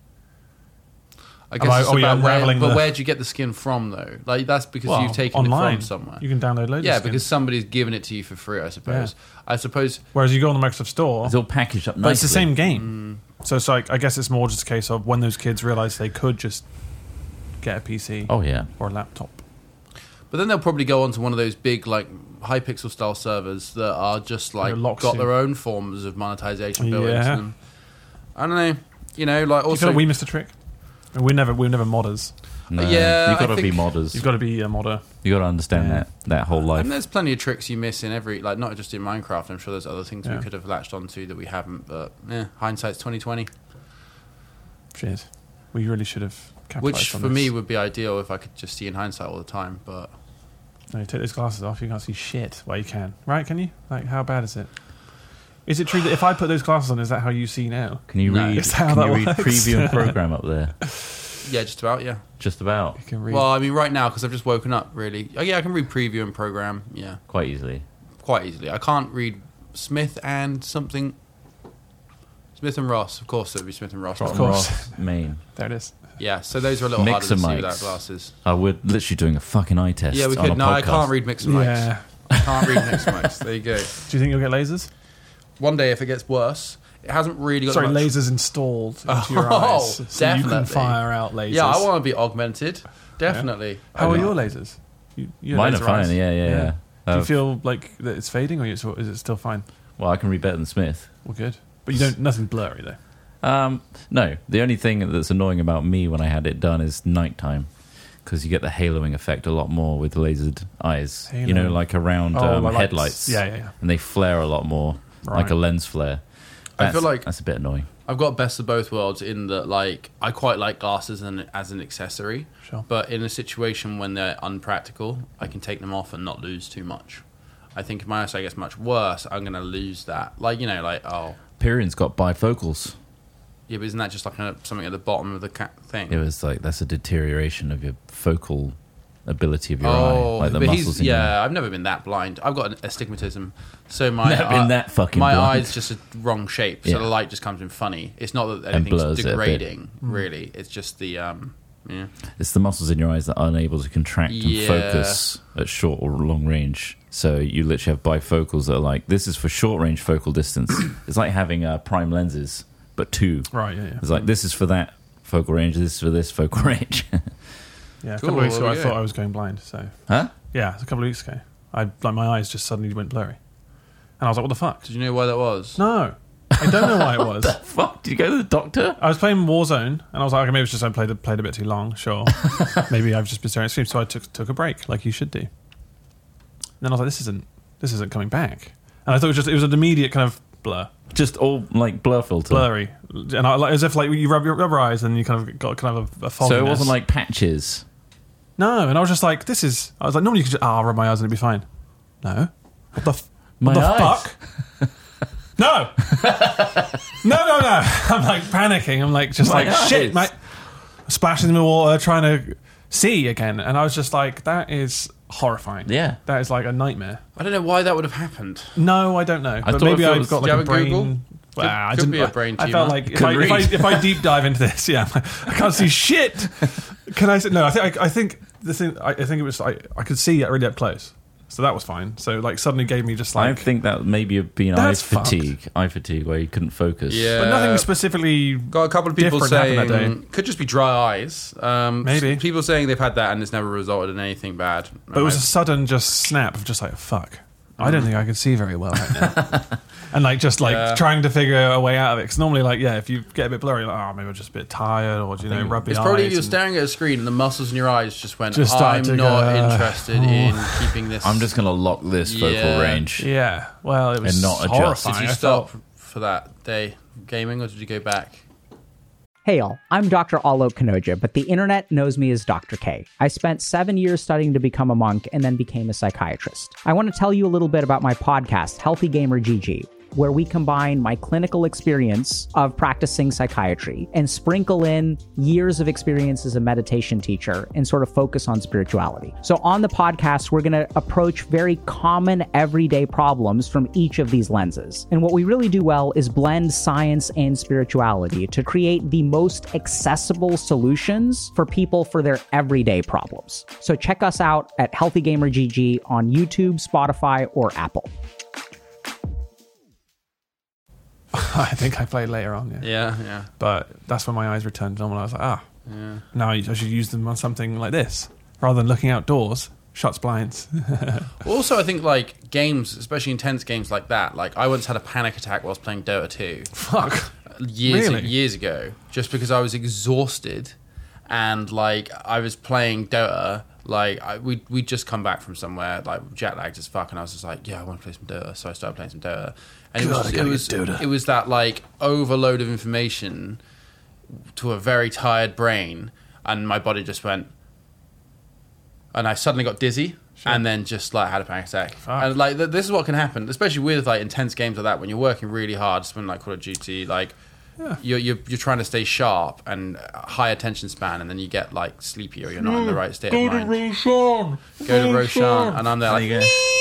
H: I guess
G: I-
H: it's
G: oh, yeah,
H: about where,
G: unraveling
H: but
G: the-
H: where'd you get the skin from, though? Like, that's because
G: Well,
H: you've taken
G: online,
H: it from somewhere.
G: You can download loads
H: Yeah,
G: of skins.
H: because somebody's given it to you for free, I suppose. I suppose...
G: Whereas you go on the Microsoft Store,
F: It's all packaged up nicely.
G: but it's the same game. So it's like, I guess it's more just a case of when those kids realize they could just get a P C
F: Oh, yeah.
G: or a laptop.
H: But then they'll probably go onto one of those big, like, Hypixel style servers that are just, like,
G: It locks
H: got
G: you.
H: their own forms of monetization built
G: Yeah.
H: into them. I don't know. You know, like,
G: Do you
H: also...
G: feel like we missed a trick? I mean, we're never, we're never modders.
F: No,
H: Yeah,
F: you've got
H: I
F: to be
H: think-
F: modders.
G: You've got to be a modder.
F: you got to understand
G: Yeah.
F: that that whole life.
H: And there's plenty of tricks you miss in every, like, not just in Minecraft. I'm sure there's other things
G: Yeah.
H: we could have latched onto that we haven't. But yeah, hindsight's twenty twenty.
G: Shit. We really should have capitalized
H: Which
G: on
H: for
G: this.
H: me would be ideal if I could just see in hindsight all the time. But
G: No, you take those glasses off, you can't see shit. Well, you can. Right, can you? Like, how bad is it? Is it true that if I put those glasses on, is that how you see now?
F: Can you
H: No.
F: read?
G: Is that how
F: Can
G: that
F: you read
G: works?
F: preview and program up there?
H: yeah, just about. Yeah.
F: Just about.
G: You can read.
H: Well, I mean, right now because I've just woken up. Really. Oh yeah, I can read preview and program. Yeah,
F: Quite easily.
H: quite easily. I can't read Smith and something. Smith and Ross, of course, it would be Smith and Ross.
G: Of course.
F: Ross, Maine.
G: there it is.
H: Yeah, so those are a little
F: Mixer
H: harder to see
F: mics.
H: without glasses.
F: Oh, we're literally doing a fucking eye test.
H: Yeah, we
F: on
H: could.
F: a
H: No, I
F: podcast.
H: can't read mixer mics.
G: Yeah.
H: I can't read mixer mics. There you go.
G: Do you think you'll get lasers?
H: One day, if it gets worse, it hasn't really got
G: Sorry,
H: much.
G: lasers installed into your
H: Oh,
G: eyes. So you can
H: definitely.
G: fire out lasers.
H: Yeah, I want to be augmented. Definitely.
G: How
H: I
G: are
H: know.
G: your lasers? You, you have
F: Mine are
G: laser
F: fine.
G: eyes.
F: Yeah, yeah, yeah.
G: Do you
F: Uh,
G: feel like that it's fading, or is it is it still fine?
F: well, I can read better than Smith.
G: Well, good. But you don't. Nothing blurry though.
F: Um, no, the only thing that's annoying about me when I had it done is nighttime, because you get the haloing effect a lot more with lasered eyes. You know,
G: Haloing.
F: like around
G: Oh,
F: um,
G: like lights.
F: headlights.
G: Yeah, yeah, yeah.
F: And they flare a lot more, like
G: Right.
F: a lens flare.
H: I
F: That's,
H: feel like-
F: that's a bit annoying.
H: I've got best of both worlds in that, like, I quite like glasses and as an accessory.
G: Sure.
H: But in a situation when they're unpractical, I can take them off and not lose too much. I think if my eyesight gets much worse, I'm going to lose that. Like, you know, like, oh,
F: Pyrion's got bifocals.
H: yeah, but isn't that just like a, something at the bottom of the ca- thing?
F: It was like that's a deterioration of your focal ability of your
H: Oh,
F: eye, like the
H: but
F: muscles
H: he's,
F: in your
H: yeah, I've never been that blind. I've got an astigmatism, so my
F: Never been that fucking
H: my
F: blind.
H: eye's just a wrong shape, so
F: Yeah.
H: the light just comes in funny. It's not that
F: And
H: anything's
F: blurs it a bit.
H: degrading, really. It's just the um, yeah.
F: It's the muscles in your eyes that are unable to contract and
H: Yeah.
F: focus at short or long range. So you literally have bifocals that are like, this is for short range focal distance. It's like having uh, prime lenses, but two.
G: Right. Yeah. Yeah.
F: It's like, this is for that focal range, this is for this focal range.
G: Yeah. A
H: Cool,
G: couple of weeks ago,
H: well,
G: I
H: yeah.
G: thought I was going blind. So
F: huh?
G: yeah, a couple of weeks ago, I like my eyes just suddenly went blurry, and I was like, "What the fuck?"
H: Did you know why that was?
G: No, I don't know why it was.
F: Fuck, did you go to the doctor?
G: I was playing Warzone, and I was like, okay, maybe it's just I played played a bit too long. Sure, maybe I've just been staring at screens. So I took took a break, like you should do. And then I was like, this isn't this isn't coming back. And I thought it was just it was an immediate kind of blur,
F: Just all like blur filter.
G: blurry, and I, like, as if like you rub your rub your eyes and you kind of got kind of a, a fogginess.
F: So it wasn't like patches.
G: no, and I was just like, this is. I was like, normally you could just ah, I'll rub my eyes and it'd be fine. No, what the f-
F: My
G: what the
F: eyes.
G: fuck? No, no, no, no! I'm like panicking. I'm like just
F: My
G: like shit,
F: eyes.
G: mate. Splashing in the water, trying to see again, and I was just like, that is horrifying.
F: Yeah.
G: that is like a nightmare.
H: I don't know why that would have happened.
G: No, I don't know. but
F: thought
G: maybe
F: if it
G: I've
F: was-
G: got
H: Do you
G: like a
H: have a
G: brain.
H: Google?
G: Well,
H: Could-
G: I
H: could
G: didn't.
H: be a brain
G: I felt
H: tumour.
G: like if
F: Couldn't
G: I, if I
F: read.
G: if I deep dive into this, yeah, I can't see shit. Can I? say No, I think I, I think the thing. I, I think it was I, I could see it really up close, so that was fine. So like suddenly gave me just
F: I
G: like,
F: think that maybe have been eye
G: That's fucked.
F: fatigue. Eye fatigue where you couldn't focus.
H: Yeah.
G: but nothing specifically.
H: Got a couple of people
G: different happened
H: saying
G: that day.
H: could just be dry eyes. Um,
G: Maybe.
H: s- people saying they've had that and it's never resulted in anything bad.
G: But it was a sudden just snap of just like fuck. I don't think I can see very well right now. And like just like
H: Yeah.
G: trying to figure a way out of it. Because normally, like, yeah, if you get a bit blurry, like, oh, maybe I'm just a bit tired, or you know, rub your
H: It's probably
G: eyes
H: you're
G: and-
H: staring at a screen and the muscles in your eyes just went.
G: Just
H: I'm
G: started to
H: not
G: go, uh,
H: interested in keeping this.
F: I'm just going to lock this focal
H: Yeah.
F: range.
G: Yeah, well, it was
F: And not adjust.
G: horrifying.
H: Did you
G: I
H: stop
G: felt-
H: for that day gaming or did you go back?
A: Hey y'all, I'm Doctor Alok Kanoja, but the internet knows me as Doctor K. I spent seven years studying to become a monk and then became a psychiatrist. I want to tell you a little bit about my podcast, Healthy Gamer G G. where we combine my clinical experience of practicing psychiatry and sprinkle in years of experience as a meditation teacher and sort of focus on spirituality. So on the podcast, we're going to approach very common everyday problems from each of these lenses. And what we really do well is blend science and spirituality to create the most accessible solutions for people for their everyday problems. So check us out at Healthy Gamer G G on YouTube, Spotify, or Apple.
G: I think I played later on, yeah.
H: Yeah, yeah.
G: But that's when my eyes returned to normal. I was like, ah, yeah. Now I should use them on something like this. Rather than looking outdoors, shuts blinds.
H: Also, I think, like, games, especially intense games like that, like, I once had a panic attack whilst playing Dota two.
G: Fuck.
H: Years,
G: Really?
H: years ago, just because I was exhausted and, like, I was playing Dota. Like, I, we we'd just come back from somewhere, like, jet lagged as fuck, and I was just like, yeah, I want to play some Dota. So I started playing some Dota. And it
G: God,
H: was,
G: I gotta
H: it, was
G: get Dota.
H: it was that, like, overload of information to a very tired brain, and my body just went, and I suddenly got dizzy. Sure. And then just like had a panic attack. Fuck. And like th- this is what can happen, especially with like intense games like that when you're working really hard, something like Call of Duty, like yeah. you're, you're you're trying to stay sharp and high attention span, and then you get like sleepy or you're not no, in the right state of mind. Go to Roshan. Go to Roshan, and I'm there like.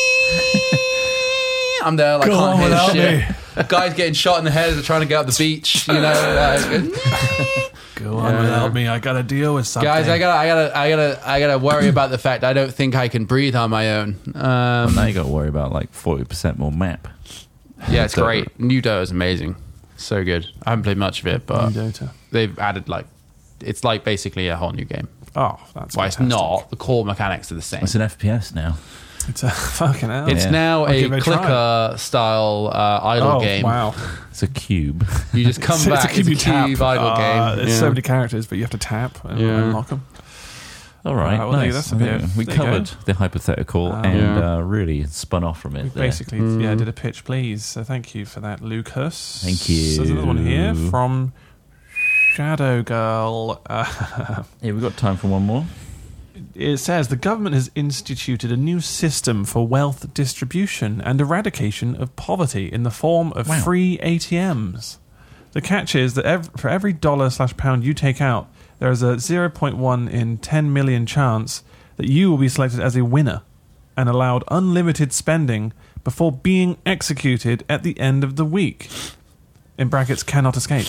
H: I'm there like
G: Go
H: can't hear
G: on,
H: shit. A guy's getting shot in the head as they're trying to get up the beach. You know. Like,
G: Go on
H: yeah.
G: without me. I gotta deal with something.
H: Guys, I gotta, I gotta, I gotta, I gotta worry about the fact I don't think I can breathe on my own. Um,
F: well, now you got to worry about like forty percent more map.
H: Yeah, it's
F: Dota.
H: great. New Dota is amazing. So good. I haven't played much of it, but
G: New Dota.
H: They've added like, it's like basically a whole new game.
G: Oh, that's
H: Well, it's
G: fantastic.
H: not. The core mechanics are the same.
F: It's an F P S now.
G: It's a fucking hell.
H: It's
F: Yeah.
H: now
G: I'll
H: a
G: give it a
H: clicker
G: try.
H: style uh, idle
G: Oh,
H: game.
G: wow.
F: It's a cube.
H: You just come
G: So
H: back.
G: it's a cube,
H: It's
G: you
H: a cube
G: tap.
H: idle
G: Uh,
H: game.
G: There's
H: Yeah.
G: so many characters, but you have to tap and
H: Yeah.
G: unlock them.
F: All right,
G: Alright, well, there you-
F: nice.
G: that's a bit
F: Okay,
G: of-
F: we
G: there you
F: covered
G: go.
F: the hypothetical
G: Um,
F: and
H: Yeah.
F: uh, really spun off from it.
G: We
F: there.
G: basically
H: Mm.
G: yeah did a pitch, please. So thank you for that, Lucas.
F: Thank you.
G: So there's another one here from Shadow Girl. Uh,
F: Yeah, we've got time for one more.
G: it says the government has instituted a new system for wealth distribution and eradication of poverty in the form of
F: Wow.
G: free A T Ms. The catch is that ev- for every dollar slash pound you take out, there is a zero point one in ten million chance that you will be selected as a winner and allowed unlimited spending before being executed at the end of the week. In brackets, cannot escape.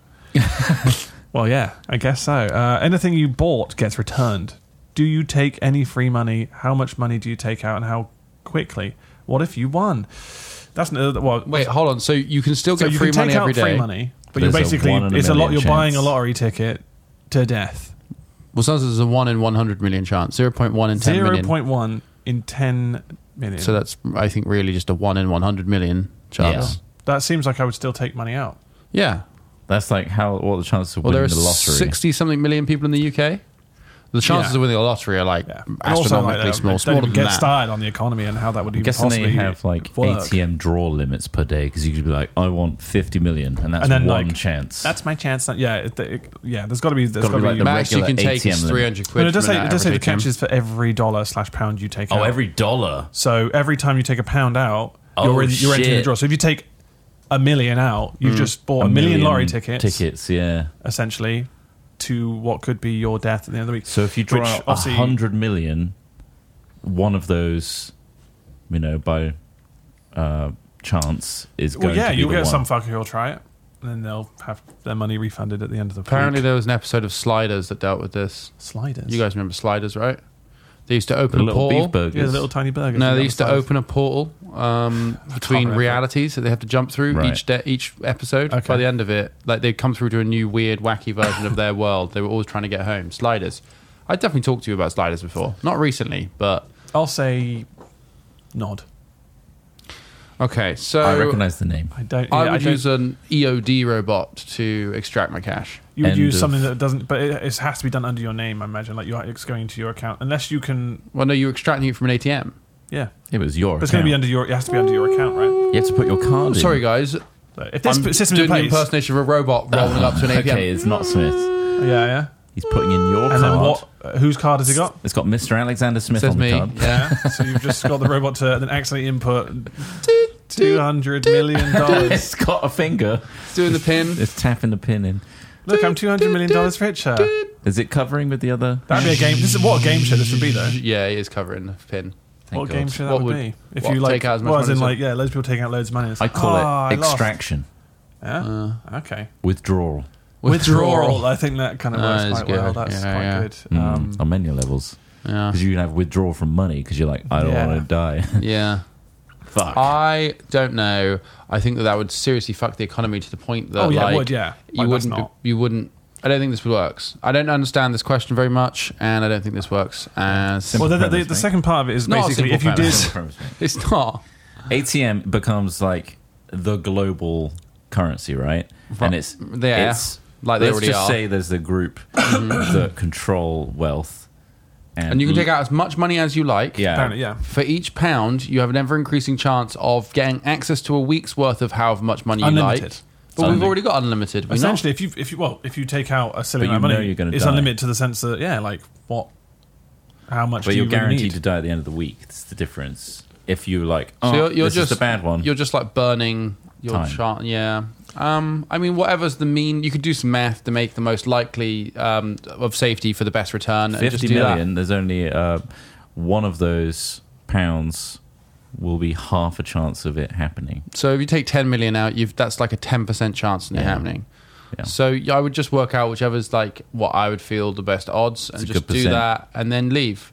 G: Well, yeah, I guess so. Uh, anything you bought gets returned. Do you take any free money? How much money do you take out and how quickly? What if you won? That's no, well,
H: Wait, hold on. So you can still
G: so
H: get
G: you
H: free
G: can take
H: money
G: out
H: every day.
G: free money, but you're
F: There's a
G: basically
F: one in a
G: it's a lot.
F: million
G: You're buying a
F: chance.
G: lottery ticket to death.
H: Well, sometimes there's a one in one hundred million chance. Zero point one in ten
G: Zero
H: million.
G: point one in ten million.
H: So that's, I think, really just a one in one hundred million chance.
G: that seems like I would still take money out.
H: Yeah.
F: That's like how what are the chances of
H: Well, there
F: winning
H: are
F: the lottery?
H: sixty something million people in the U K. The chances
G: Yeah.
H: of winning a lottery are like
G: Yeah. And also,
H: astronomically
G: like, uh,
H: small.
G: don't
H: Smaller
G: even
H: than
G: get
H: that.
G: started on the economy and how that would
F: I'm
G: even
F: guessing
G: possibly
F: they have like
G: work.
F: A T M draw limits per day because you could be like, I want fifty million, and that's
G: And then,
F: one
G: like,
F: chance.
G: That's my chance. That, yeah, it, it, yeah. There's got to be. There's
F: Gotta
G: got
F: be
G: to
F: like
G: be.
F: the
H: Max you
F: regular
H: can take
F: A T M
H: is
F: limit.
H: three hundred quid.
G: No, it does
H: from
G: say
H: an
G: it does say the
H: average A T M.
G: catch is for every dollar slash pound you take
F: oh,
G: out.
F: every dollar.
G: So every time you take a pound out,
F: Oh,
G: you're, in, you're entering the
F: shit.
G: draw. So if you take a million out, you've just bought a, million, lottery tickets,
F: Tickets, yeah.
G: essentially, to what could be your death at the end of the week.
F: So if you draw
G: Which,
F: out a
G: obviously-
F: hundred million, one of those, you know, by uh, chance is going
G: Well, yeah,
F: to be
G: you'll
F: the
G: get
F: one.
G: some fucker who'll try it, and then they'll have their money refunded at the end of the
H: Apparently,
G: week.
H: there was an episode of Sliders that dealt with this.
G: Sliders.
H: You guys remember Sliders, right? They used to
F: the
H: open a
F: little
H: portal.
F: beef burgers.
G: yeah, the little tiny burgers.
H: No,
G: You
H: they
G: got
H: used
G: the
H: to
G: size.
H: open a portal um, between
G: remember.
H: realities that they have to jump through
F: Right.
H: each de- each episode.
G: Okay.
H: By the end of it, like they'd come through to a new weird, wacky version of their world. They were always trying to get home. Sliders. I definitely talked to you about Sliders before. Not recently, but
G: I'll say nod.
H: okay. So
F: I recognise the name.
G: I don't.
H: I
G: yeah,
H: would
G: don't-
H: use an E O D robot to extract my cash.
G: You would
F: End
G: use
F: of-
G: something that doesn't, but it, it has to be done under your name. I imagine, like you are, it's going into your account, unless you can.
H: Well, no, you're extracting it from an A T M.
G: Yeah,
F: It was your.
G: but it's going to be
F: account.
G: under your. It has to be under your account, right?
F: You have to put your card in.
H: Sorry, guys.
G: So if this
H: I'm
G: system
H: doing
G: in
H: the
G: place,
H: impersonation of a robot rolling up to an A T M.
F: Okay, it's not Smith.
G: yeah, yeah.
F: He's putting in your
G: And
F: card.
G: then what? Uh, whose card has he got?
F: It's got Mister Alexander Smith
H: Says
F: on the
H: me.
F: card.
H: Yeah.
G: So you've just got the robot to then accidentally input two hundred million dollars.
F: It's got a finger.
H: It's doing the pin.
F: It's tapping the pin in.
G: Look, I'm two hundred million dollars richer.
F: Is it covering with the other?
G: That'd be a game. This is what a game show this would be, though.
H: Yeah, it is covering the pin.
F: Thank
G: What
F: God.
G: game show that
H: What
G: would,
H: would-
G: be? If
H: what,
G: you like,
H: take out as much
G: well, as
H: money
G: in
H: as-
G: like, yeah, loads of people taking out loads of money. It's
F: I
G: like,
F: call
G: oh,
F: it
G: I lost.
F: extraction.
G: Yeah. okay.
F: Withdrawal.
G: Withdrawal. I think that kind of
H: Ah,
G: works
H: that's
G: quite well.
H: good.
G: That's
H: Yeah,
G: quite
H: yeah.
G: good.
F: Mm,
G: Um,
F: on many levels.
H: Yeah.
F: Because you can have withdrawal from money because you're like, I don't
G: Yeah.
F: want to die.
H: Yeah.
F: Fuck.
H: I don't know. I think that that would seriously fuck the economy to the point that
G: Oh, yeah, it
H: like,
G: would, yeah.
H: you
G: Like, that's
H: wouldn't.
G: not-
H: You wouldn't. I don't think this works. I don't understand this question very much, and I don't think this works. And
F: Simple
G: well, the, the,
F: premise,
G: the
F: mate.
G: second part of it is
H: Not a
G: basically
H: simple
G: if you did.
H: premise.
F: Simple premise, mate.
H: it's not.
F: A T M becomes like the global currency, right? And it's
H: Yeah.
F: it's
H: Like they
F: let's
H: already
F: just
H: are.
F: say there's a group that control wealth, and,
H: And you can take out as much money as you like.
F: yeah,
G: Apparently, yeah.
H: For each pound, you have an ever increasing chance of getting access to a week's worth of however much money you
G: Unlimited.
H: like. But we've already got unlimited. We
G: Essentially, if you if you well, if you take out a silly
F: But you
G: amount of
F: know
G: money,
F: you're gonna
G: it's
F: die.
G: unlimited to the sense that yeah, like what, how much
F: but
G: do
F: you're
G: you really
F: guaranteed
G: need?
F: to die at the end of the week. That's the difference. If you like, oh,
H: So you're, you're
F: this
H: just
F: is the bad one.
H: You're just like burning your
F: Time.
H: chance. Yeah. Um, I mean, whatever's the mean, you could do some math to make the most likely um, of safety for the best return. And just
F: Fifty
H: do
F: million. There's only uh, one of those pounds will be half a chance of it happening.
H: That. So if you take ten million out, you've that's like a ten percent chance of it
F: Yeah.
H: happening.
F: Yeah.
H: So yeah, I would just work out whichever's like what I would feel the best odds, and
F: It's a
H: just
F: good
H: do
F: percent.
H: that, and then leave.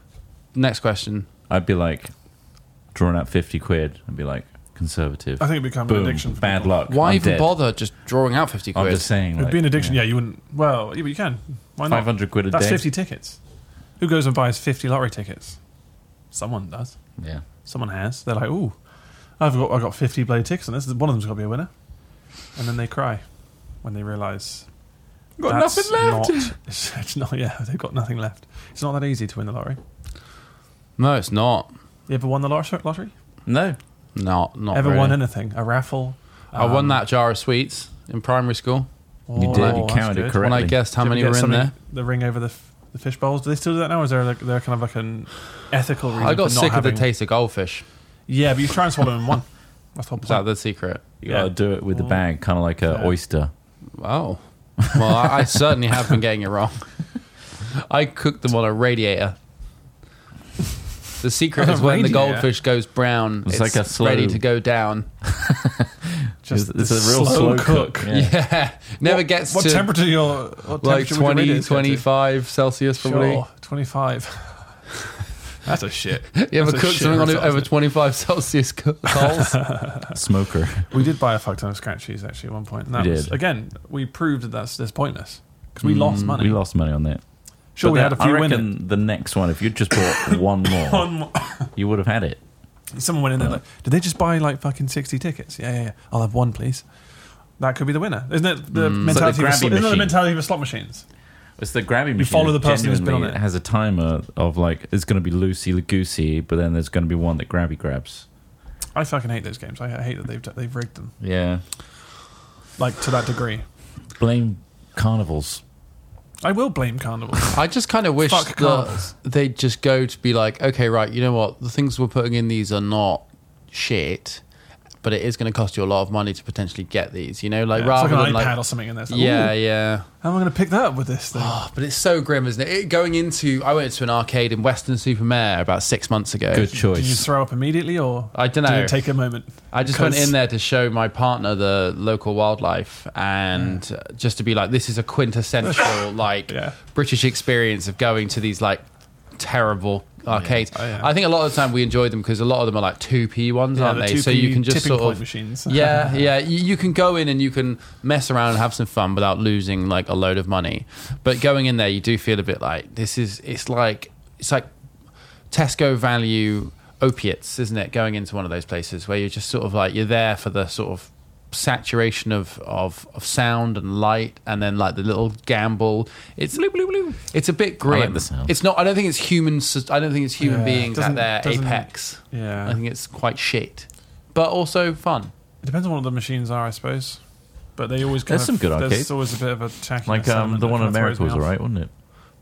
H: Next question.
F: I'd be like drawing out fifty quid and be like conservative.
G: I think it become
F: Boom.
G: an addiction. For
F: Bad
G: people.
F: luck.
H: Why
F: I'm
H: even
F: dead.
H: bother just drawing out fifty
F: I'm
H: quid?
F: just saying.
G: It'd
F: Like,
G: be an addiction.
F: yeah.
G: Yeah, you wouldn't. Well, yeah, but you can. Why not?
F: five hundred quid a
G: That's
F: day.
G: fifty tickets. Who goes and buys fifty lottery tickets? Someone does.
F: Yeah.
G: Someone has. They're like, ooh, I've got I've got fifty bloody tickets, and this is one of them's got to be a winner. And then they cry when they realise
H: Got
G: that's
H: nothing left.
G: Not, it's, it's not. Yeah, they've got nothing left. It's not that easy to win the lottery.
H: No, it's not.
G: You ever won the lottery? lottery?
F: No.
H: Not not
G: Ever
H: really.
G: won anything? A raffle?
H: I won
G: Um,
H: that jar of sweets in primary school
F: You
G: oh,
F: did. You
G: that's
F: counted
G: good.
F: correctly.
H: when I guessed how
G: Did
H: many
G: you
H: were
G: get
H: in there.
G: something- The ring over the f- the fish bowls. Do they still do that now? Or is there like, there kind of like an ethical reason?
H: I got
G: for not
H: sick of the
G: having-
H: taste of goldfish.
G: Yeah, but you try and swallow them in one. That's the whole
H: Is that
G: point.
H: the secret?
F: You gotta
G: Yeah.
F: do it with the bag, kind of like a
G: Yeah.
F: oyster.
H: Oh. Well, I, I certainly have been getting it wrong. I cooked them on a radiator. The secret
G: On a
H: is when the
G: radiator?
H: goldfish goes brown,
F: It's
H: it's,
F: like a slow-
H: ready to go down.
G: Just
F: it's
G: the
F: a real slow cook. Yeah.
H: Yeah. Never
G: what,
H: gets
G: what
H: to
G: temperature your what
H: like
G: temperature would your
H: twenty,
G: radiators get to?
H: twenty-five Celsius probably.
G: Sure, twenty-five. That's a shit.
H: You ever
G: That's a
H: cooked
G: shit
H: something on
G: result,
H: over
G: isn't
H: twenty-five Celsius co- coals?
F: Smoker.
G: it? We did buy a fuck ton of scratch cheese actually at one point. And that
F: We
G: was,
F: did.
G: again, we proved that that's, that's pointless because we lost money.
F: We lost money on that.
G: Sure,
F: But
G: we
F: that-
G: had a few
F: I reckon
G: winners.
F: the next one, if you'd just bought one more,
G: One more.
F: you would have had it.
G: Someone went in there like, did they just buy like fucking sixty tickets? Yeah, yeah, yeah. I'll have one, please. That could be the winner. Isn't it the mentality,
F: grabby
G: of, isn't it the
F: machine.
G: mentality of a slot machines?
F: It's the grabby machine.
G: follow the person who's been
F: genuinely
G: on it.
F: has a timer of like, it's going to be loosey goosey, but then there's going to be one that grabby grabs.
G: I fucking hate those games. I, I hate that they've they've rigged them
F: Yeah.
G: like to that degree.
F: Blame carnivals.
G: I will blame Carnival.
H: I just kind of wish
G: Fuck
H: that
G: carnivals.
H: they'd just go to be like, okay, right, you know what? The things we're putting in these are not shit, but it is going to cost you a lot of money to potentially get these. You know, like
G: Yeah, it's
H: rather
G: like an
H: than
G: iPad
H: like,
G: or something in there. It's like,
H: yeah,
G: ooh,
H: yeah.
G: how am I going to pick that up with this thing?
H: Oh, but it's so grim, isn't it? it? Going into, I went to an arcade in Western Supermare about six months ago.
F: Good
G: Did you
F: choice.
G: throw up immediately or
H: I don't
G: did
H: know.
G: it take a moment?
H: I just went
G: 'Cause-
H: in there to show my partner the local wildlife and uh, just to be like, this is a quintessential like
G: Yeah.
H: British experience of going to these like terrible arcades.
G: Oh, yeah.
H: I think a lot of the time we enjoy them because a lot of them are like two p ones,
G: Yeah,
H: aren't
G: the
H: they?
G: two
H: So you
G: P
H: can just
G: tipping
H: sort
G: point
H: of
G: machines.
H: yeah, yeah. You, you can go in and you can mess around and have some fun without losing like a load of money. But going in there, you do feel a bit like this is. It's like it's like Tesco value opiates, isn't it? Going into one of those places where you're just sort of like you're there for the sort of saturation of, of, of sound and light, and then like the little gamble. It's it's a bit grim.
F: I like the sound.
H: It's not. I don't think it's humans. I don't think it's human
G: Yeah,
H: beings at
G: doesn't-
H: their
G: doesn't-
H: apex.
G: Yeah.
H: I think it's quite shit, but also fun.
G: It depends on what the machines are, I suppose. But they always kind
F: There's
G: of,
F: some good
G: There's
F: arcades.
G: always a bit of a tacky
F: Like um, the one in America was alright, wasn't it?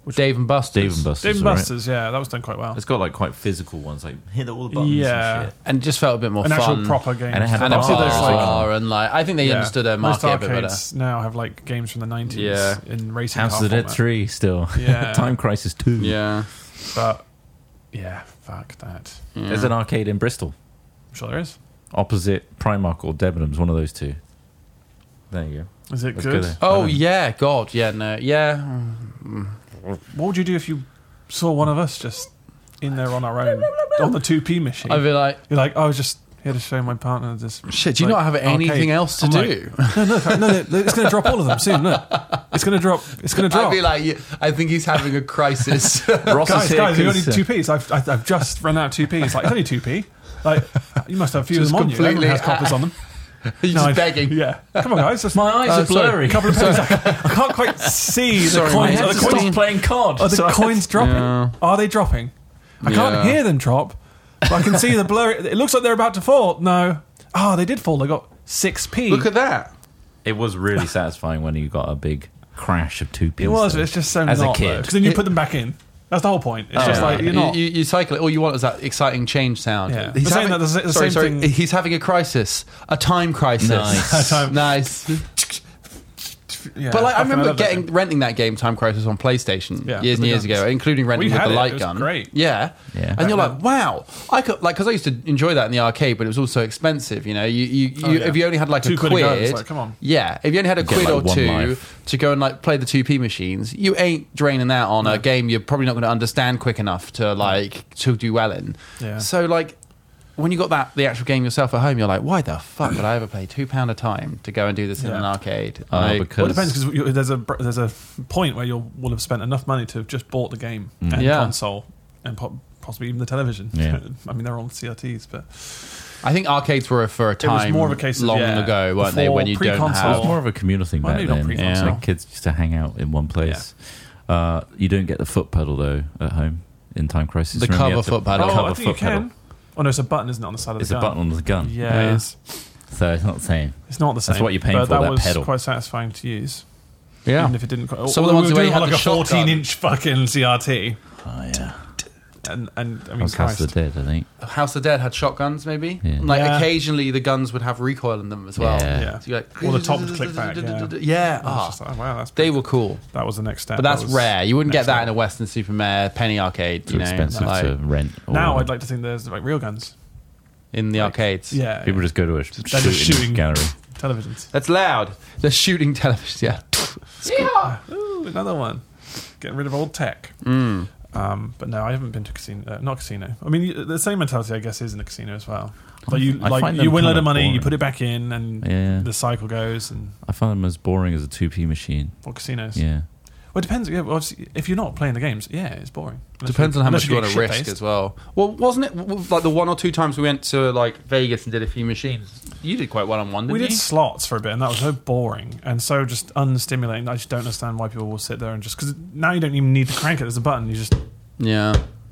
H: Dave and Buster's.
F: Dave and Buster's.
G: Dave and
F: right?
G: Buster's, yeah, that was done quite well.
F: It's got like quite physical ones, like hit all the buttons
G: Yeah.
F: and shit.
H: And it just felt a bit more
G: An
H: fun.
G: actual proper game.
F: And it had
H: and a
F: Obviously
H: bar
F: there's,
H: as
F: like-
H: well, and like I think they understood their
G: Most
H: market a bit better.
G: arcades now have like games from the nineties
H: Yeah.
G: in racing
F: House
G: car
F: of the Dead
G: format.
F: three still.
G: Yeah.
F: Time Crisis two.
H: Yeah,
G: But yeah, fuck that.
F: There's an arcade in Bristol,
G: I'm sure there is.
F: opposite Primark or Debenhams, one of those two. There you go.
G: Is it
F: That's
G: good?
F: good, eh?
H: Oh
F: I don't-
H: yeah, God, yeah, no, yeah.
G: What would you do if you saw one of us just in there on our own on the two P machine?
H: I'd be like,
G: You're like, I was just here to show my partner this.
H: shit. Do you
G: like,
H: not have anything
G: arcade.
H: else to
G: I'm
H: do?
G: like, no, look, no, no, it's going to drop all of them soon. Look, it's going to drop. It's going to drop.
H: I'd be like, yeah, I think he's having a crisis.
F: Ross
G: guys,
F: is here
G: guys, you
F: 'cause,
G: only
F: uh,
G: two Ps. I've, I've, I've just run out of two Ps. It's like it's only two P. Like you must have a few of
H: Just
G: them on you. Everyone
H: completely-
G: has coppers on them.
H: He's
G: No, I-
H: just begging.
G: Yeah, come on, guys. Just,
F: My eyes
H: Uh,
F: are
H: sorry.
F: blurry.
G: a couple of Ps. I can't quite see the
H: Sorry,
G: coins.
H: mate.
G: Are
F: I
G: the
F: had to
G: coins,
F: stop playing C O D.
G: are the
F: so I had
G: coins
F: to-
G: dropping?
H: Yeah.
G: Are they dropping? I can't
H: Yeah.
G: hear them drop, but I can see the blur. It looks like they're about to fall. No. Oh, they did fall. They got six P.
H: Look at that.
F: It was really satisfying when you got a big crash of two pieces.
G: It was. It's just so
F: As a
G: not
F: kid.
G: because then you put them back in. That's the whole point. It's
F: Oh,
G: just
F: yeah.
G: like you're not.
H: You, you, you cycle it. All you want is that exciting change sound.
G: Yeah.
H: He's
G: But saying
H: having,
G: that, the- the
H: sorry,
G: same
H: sorry.
G: thing-
H: He's having a crisis, a time crisis.
F: Nice.
G: Time-
H: nice.
G: Yeah,
H: But like, I
G: fucking
H: remember
G: love that
H: getting
G: game.
H: renting that game, Time Crisis, on PlayStation
G: Yeah,
H: years and
G: the
H: years
G: guns.
H: ago, including renting
G: We
H: with
G: had
H: the
G: it.
H: light
G: It was
H: gun.
G: great.
H: Yeah,
F: Yeah.
H: and you're
G: Back
H: like, wow, I could like because I used to enjoy that in the arcade, but it was also expensive. You know, you you, you
G: Oh, yeah.
H: if you only had like
G: Two
H: a
G: quid
H: quid,
G: a gun, it's like, come on.
H: yeah, if you only had a
F: get,
H: quid
F: like,
H: or
F: one
H: two
F: life.
H: to go and like play the two P machines, you ain't draining that on a game you're probably not going to understand quick enough to like to do well in.
G: Yeah.
H: So like. When you got that the actual game yourself at home, you're like, why the fuck would I ever pay two pound a time to go and do this in
G: Yeah.
H: an arcade?
F: Oh,
H: Like,
F: because
G: Well, it depends because there's a there's a point where you will have spent enough money to have just bought the game and
H: Mm. Yeah.
G: console and po- possibly even the television.
F: Yeah.
G: I mean, they're on C R Ts, but
H: I think arcades were for a
G: it was
H: time
G: more of a case of
H: long
G: yeah,
H: ago, weren't they?
G: before
H: When you don't
G: pre-console.
F: It was
H: have.
F: more of a communal thing
G: Well,
F: back
G: maybe not
F: then.
G: pre-console.
F: Like kids used to hang out in one place. Uh, you don't get the foot pedal though at home in Time Crisis.
H: The
F: Remember, you
H: cover
F: have to-
H: foot pedal.
F: the
G: oh,
F: cover
G: I think you
F: foot pedal.
G: can. Oh no, it's a button, isn't it, on the side of
F: It's
G: the
F: a
G: gun?
F: button on the gun.
G: Yeah,
H: Yeah.
G: it is.
F: So it's not the same.
G: It's not the same.
F: That's what you're paying
G: but
F: for,
G: That,
F: that
G: was
F: pedal.
G: quite satisfying to use.
H: Yeah.
G: Even if it didn't. Quite,
H: Some of the
G: although
H: ones
G: we were
H: where
G: doing
H: you had
G: like
H: the
G: a
H: shotgun.
G: fourteen inch fucking C R T,
F: Oh yeah.
G: and and I
F: That
G: mean,
F: was House
G: Christ.
F: of the Dead, I think.
H: House of Dead had shotguns, maybe.
F: Yeah.
H: Like
G: Yeah.
H: occasionally, the guns would have recoil in them as well.
F: Yeah.
G: Yeah.
H: So you're like,
G: Or the top would click back, yeah.
H: Yeah.
G: It's
H: ah,
G: just like, oh, wow, that's
H: they
G: pretty-
H: were cool,
G: that was the next step.
H: but that's
G: That was
H: rare. You wouldn't get
G: next
H: that in
G: level.
H: a Western Supermare penny arcade.
F: Too
H: You know,
F: expensive
H: like,
F: to rent. Or
G: Now I'd like to think there's like real guns.
H: in the arcades.
G: Yeah,
F: People just go to a
G: just
F: shooting,
G: shooting.
F: gallery.
G: televisions.
H: That's loud. They're shooting television. Yeah.
G: Ooh, another one. Getting rid of old tech.
H: Mm.
G: Um, but no, I haven't been to casino. Uh, not casino. I mean, you- the same mentality, I guess, is in a casino as well. But you
F: I
G: like
F: find
G: you
F: them
G: win a lot
F: kind
G: of
F: of
G: money, you
F: boring.
G: put it back in, and
F: Yeah.
G: the cycle goes. And
F: I find them as boring as a two P machine.
G: for casinos,
F: Yeah.
G: well, it depends. Yeah, well, obviously, if you're not playing the games, yeah, it's boring. Unless
H: Depends on how
G: unless
H: much you want to
G: get
H: risk
G: shit-faced.
H: as well. Well, wasn't it w- like the one or two times we went to like Vegas and did a few machines? You did quite well on one, didn't
G: We
H: you?
G: did slots for a bit, and that was so boring and so just unstimulating. I just don't understand why people will sit there and just because now you don't even need to crank it. There's a button. You just
H: Yeah.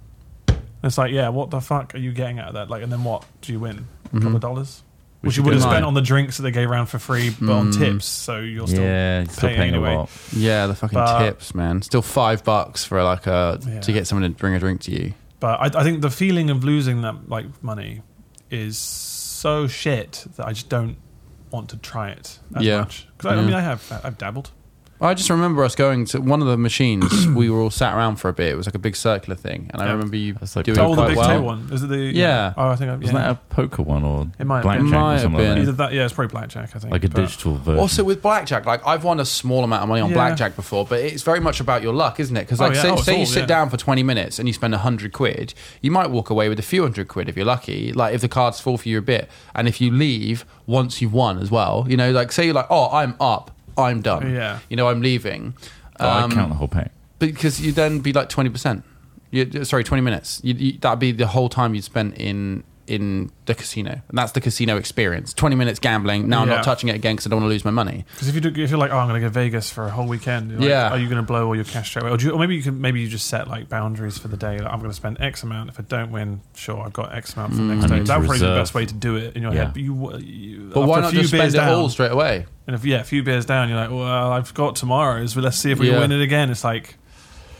G: it's like, yeah, what the fuck are you getting out of that? Like, and then what do you win? A
H: Mhm.
G: couple of dollars, which
F: should
G: you would have
F: go
G: spent
F: live.
G: on the drinks that they gave around for free, but on
H: Mm.
G: tips. So you're still
F: yeah, you're still
G: paying
F: paying
G: anyway.
F: a lot.
H: Yeah, the fucking
G: But-
H: tips, man. Still five bucks for like a
G: Yeah.
H: to get someone to bring a drink to you.
G: But I, I think the feeling of losing that like money is so shit that I just don't want to try it as
H: Yeah.
G: much. Because I, I
H: Yeah.
G: mean, I have I've dabbled.
H: I just remember us going to one of the machines. We were all sat around for a bit. It was like a big circular thing, and I
G: Yeah.
H: remember you
F: That's like
H: doing
G: Oh, the
H: quite
G: big
H: well.
G: table one. Is it the
H: Yeah.
G: Oh, I think I, yeah.
F: Wasn't that a poker one or
G: It might have
F: blackjack
G: been.
H: Might
F: or
H: have
F: something like
H: been.
G: Either
F: that?
G: that, yeah, it's probably blackjack. I think
F: Like a
G: but-
F: digital version.
H: Also with blackjack, like I've won a small amount of money on
G: Yeah.
H: blackjack before, but it's very much about your luck, isn't it? Because like
G: Oh, yeah.
H: say,
G: Oh, it's
H: say you
G: all,
H: sit
G: yeah.
H: down for twenty minutes and you spend a hundred quid, you might walk away with a few hundred quid if you're lucky. Like if the cards fall for you a bit, and if you leave once you've won as well, you know, like say you're like, oh, I'm up, I'm done.
G: Yeah.
H: You know, I'm leaving.
F: Oh, I
H: Um,
F: count the whole pack.
H: because you then be like twenty percent. You, sorry, twenty minutes. You, you, that'd be the whole time you spent in in the casino, and that's the casino experience. Twenty minutes gambling. Now I'm
G: Yeah.
H: not touching it again because I don't want to lose my money.
G: Because if you do, if you're like, oh, I'm going to go to Vegas for a whole weekend, you're like,
H: Yeah.
G: are you going to blow all your cash straight away? Or, do you, or maybe you can, maybe you just set like boundaries for the day. Like, I'm going to spend X amount. If I don't win, sure, I've got X amount for the
H: Mm.
G: next
F: I
G: day.
F: need to
G: That would probably be the
F: reserve.
G: best way to do it in your
F: Yeah.
G: head. But you, you
H: But
G: after
H: why
G: a
H: not
G: few
H: just
G: beers
H: spend it
G: down,
H: all straight away?
G: And if yeah, a few beers down, you're like, well, I've got tomorrow's. Well, let's see if we
H: Yeah.
G: can win it again. It's like,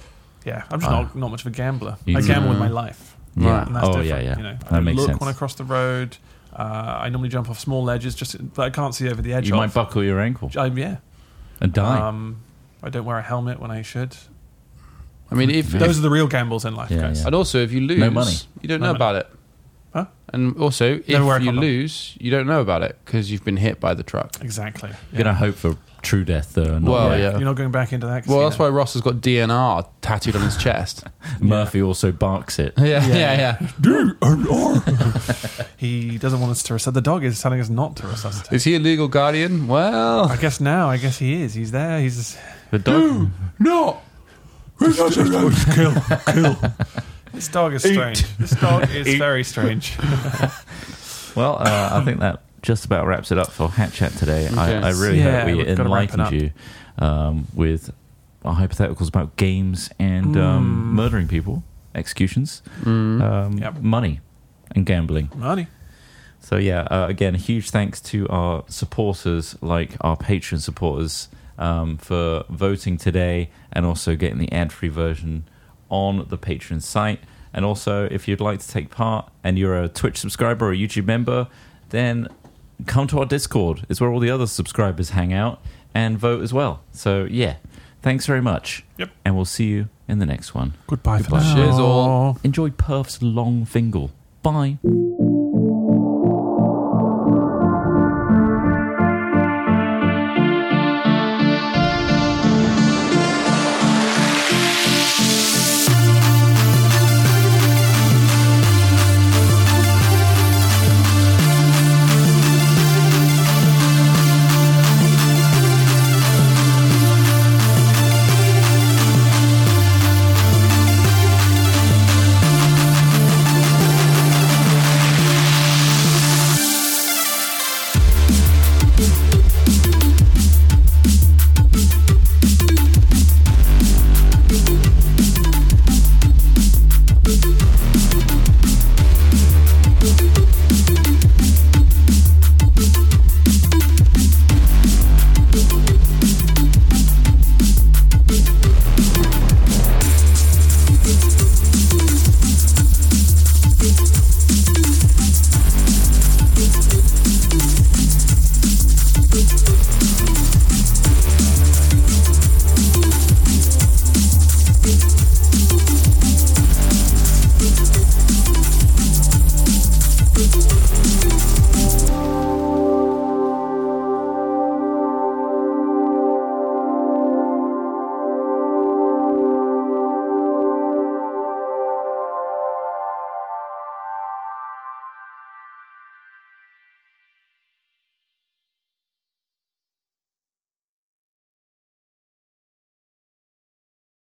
G: Yeah, I'm just not, not much of a gambler.
F: You
G: I
F: do.
G: gamble with my life.
F: Yeah.
G: And that's
F: Oh,
G: different,
F: yeah, yeah.
G: You know,
F: That
G: I
F: makes
G: look
F: sense.
G: when I cross the road. Uh, I normally jump off small ledges, just but I can't see over the edge.
F: You
G: of.
F: might buckle your ankle
G: I, yeah.
F: and die.
G: Um, I don't wear a helmet when I should.
H: I mean, if,
G: Those
H: if
G: are the real gambles in life,
F: Yeah,
G: guys.
F: yeah.
H: and also if you lose,
F: No money.
H: you don't
G: No
H: know
G: money.
H: about it.
G: Huh?
H: And also, if
G: Never wear a
H: you
G: condom.
H: lose, you don't know about it because you've been hit by the truck.
G: Exactly.
F: You're gonna hope for true death, though. And not
H: Well,
F: like-
H: yeah.
G: You're not going back into that.
H: Well,
G: casino.
H: that's why Ross has got D N R tattooed on his chest.
F: Murphy also barks it.
H: yeah, yeah, yeah.
G: He doesn't want us to resuscitate. The dog is telling us not to resuscitate.
H: Is he a legal guardian? Well,
G: I guess now. I guess he is. He's there. He's
F: The dog.
H: no.
G: kill, kill. This dog is strange. This dog is very strange.
F: Well, uh, I think that just about wraps it up for Hat Chat today.
H: Okay.
F: I, I really
G: Yeah,
F: hope we
G: we've gotta wrap it
F: enlightened you um, with our hypotheticals about games and um, murdering people, executions, um,
G: Yep.
F: money, and gambling.
G: Money.
F: So yeah, uh, again, a huge thanks to our supporters, like our Patreon supporters, um, for voting today and also getting the ad-free version on the Patreon site. And also, if you'd like to take part and you're a Twitch subscriber or a YouTube member, then come to our Discord. It's where all the other subscribers hang out and vote as well. So yeah, thanks very much.
G: Yep.
F: And we'll see you in the next one.
G: Goodbye,
F: Goodbye.
G: for now.
H: Cheers all.
F: Enjoy Perth's long fingal. Bye.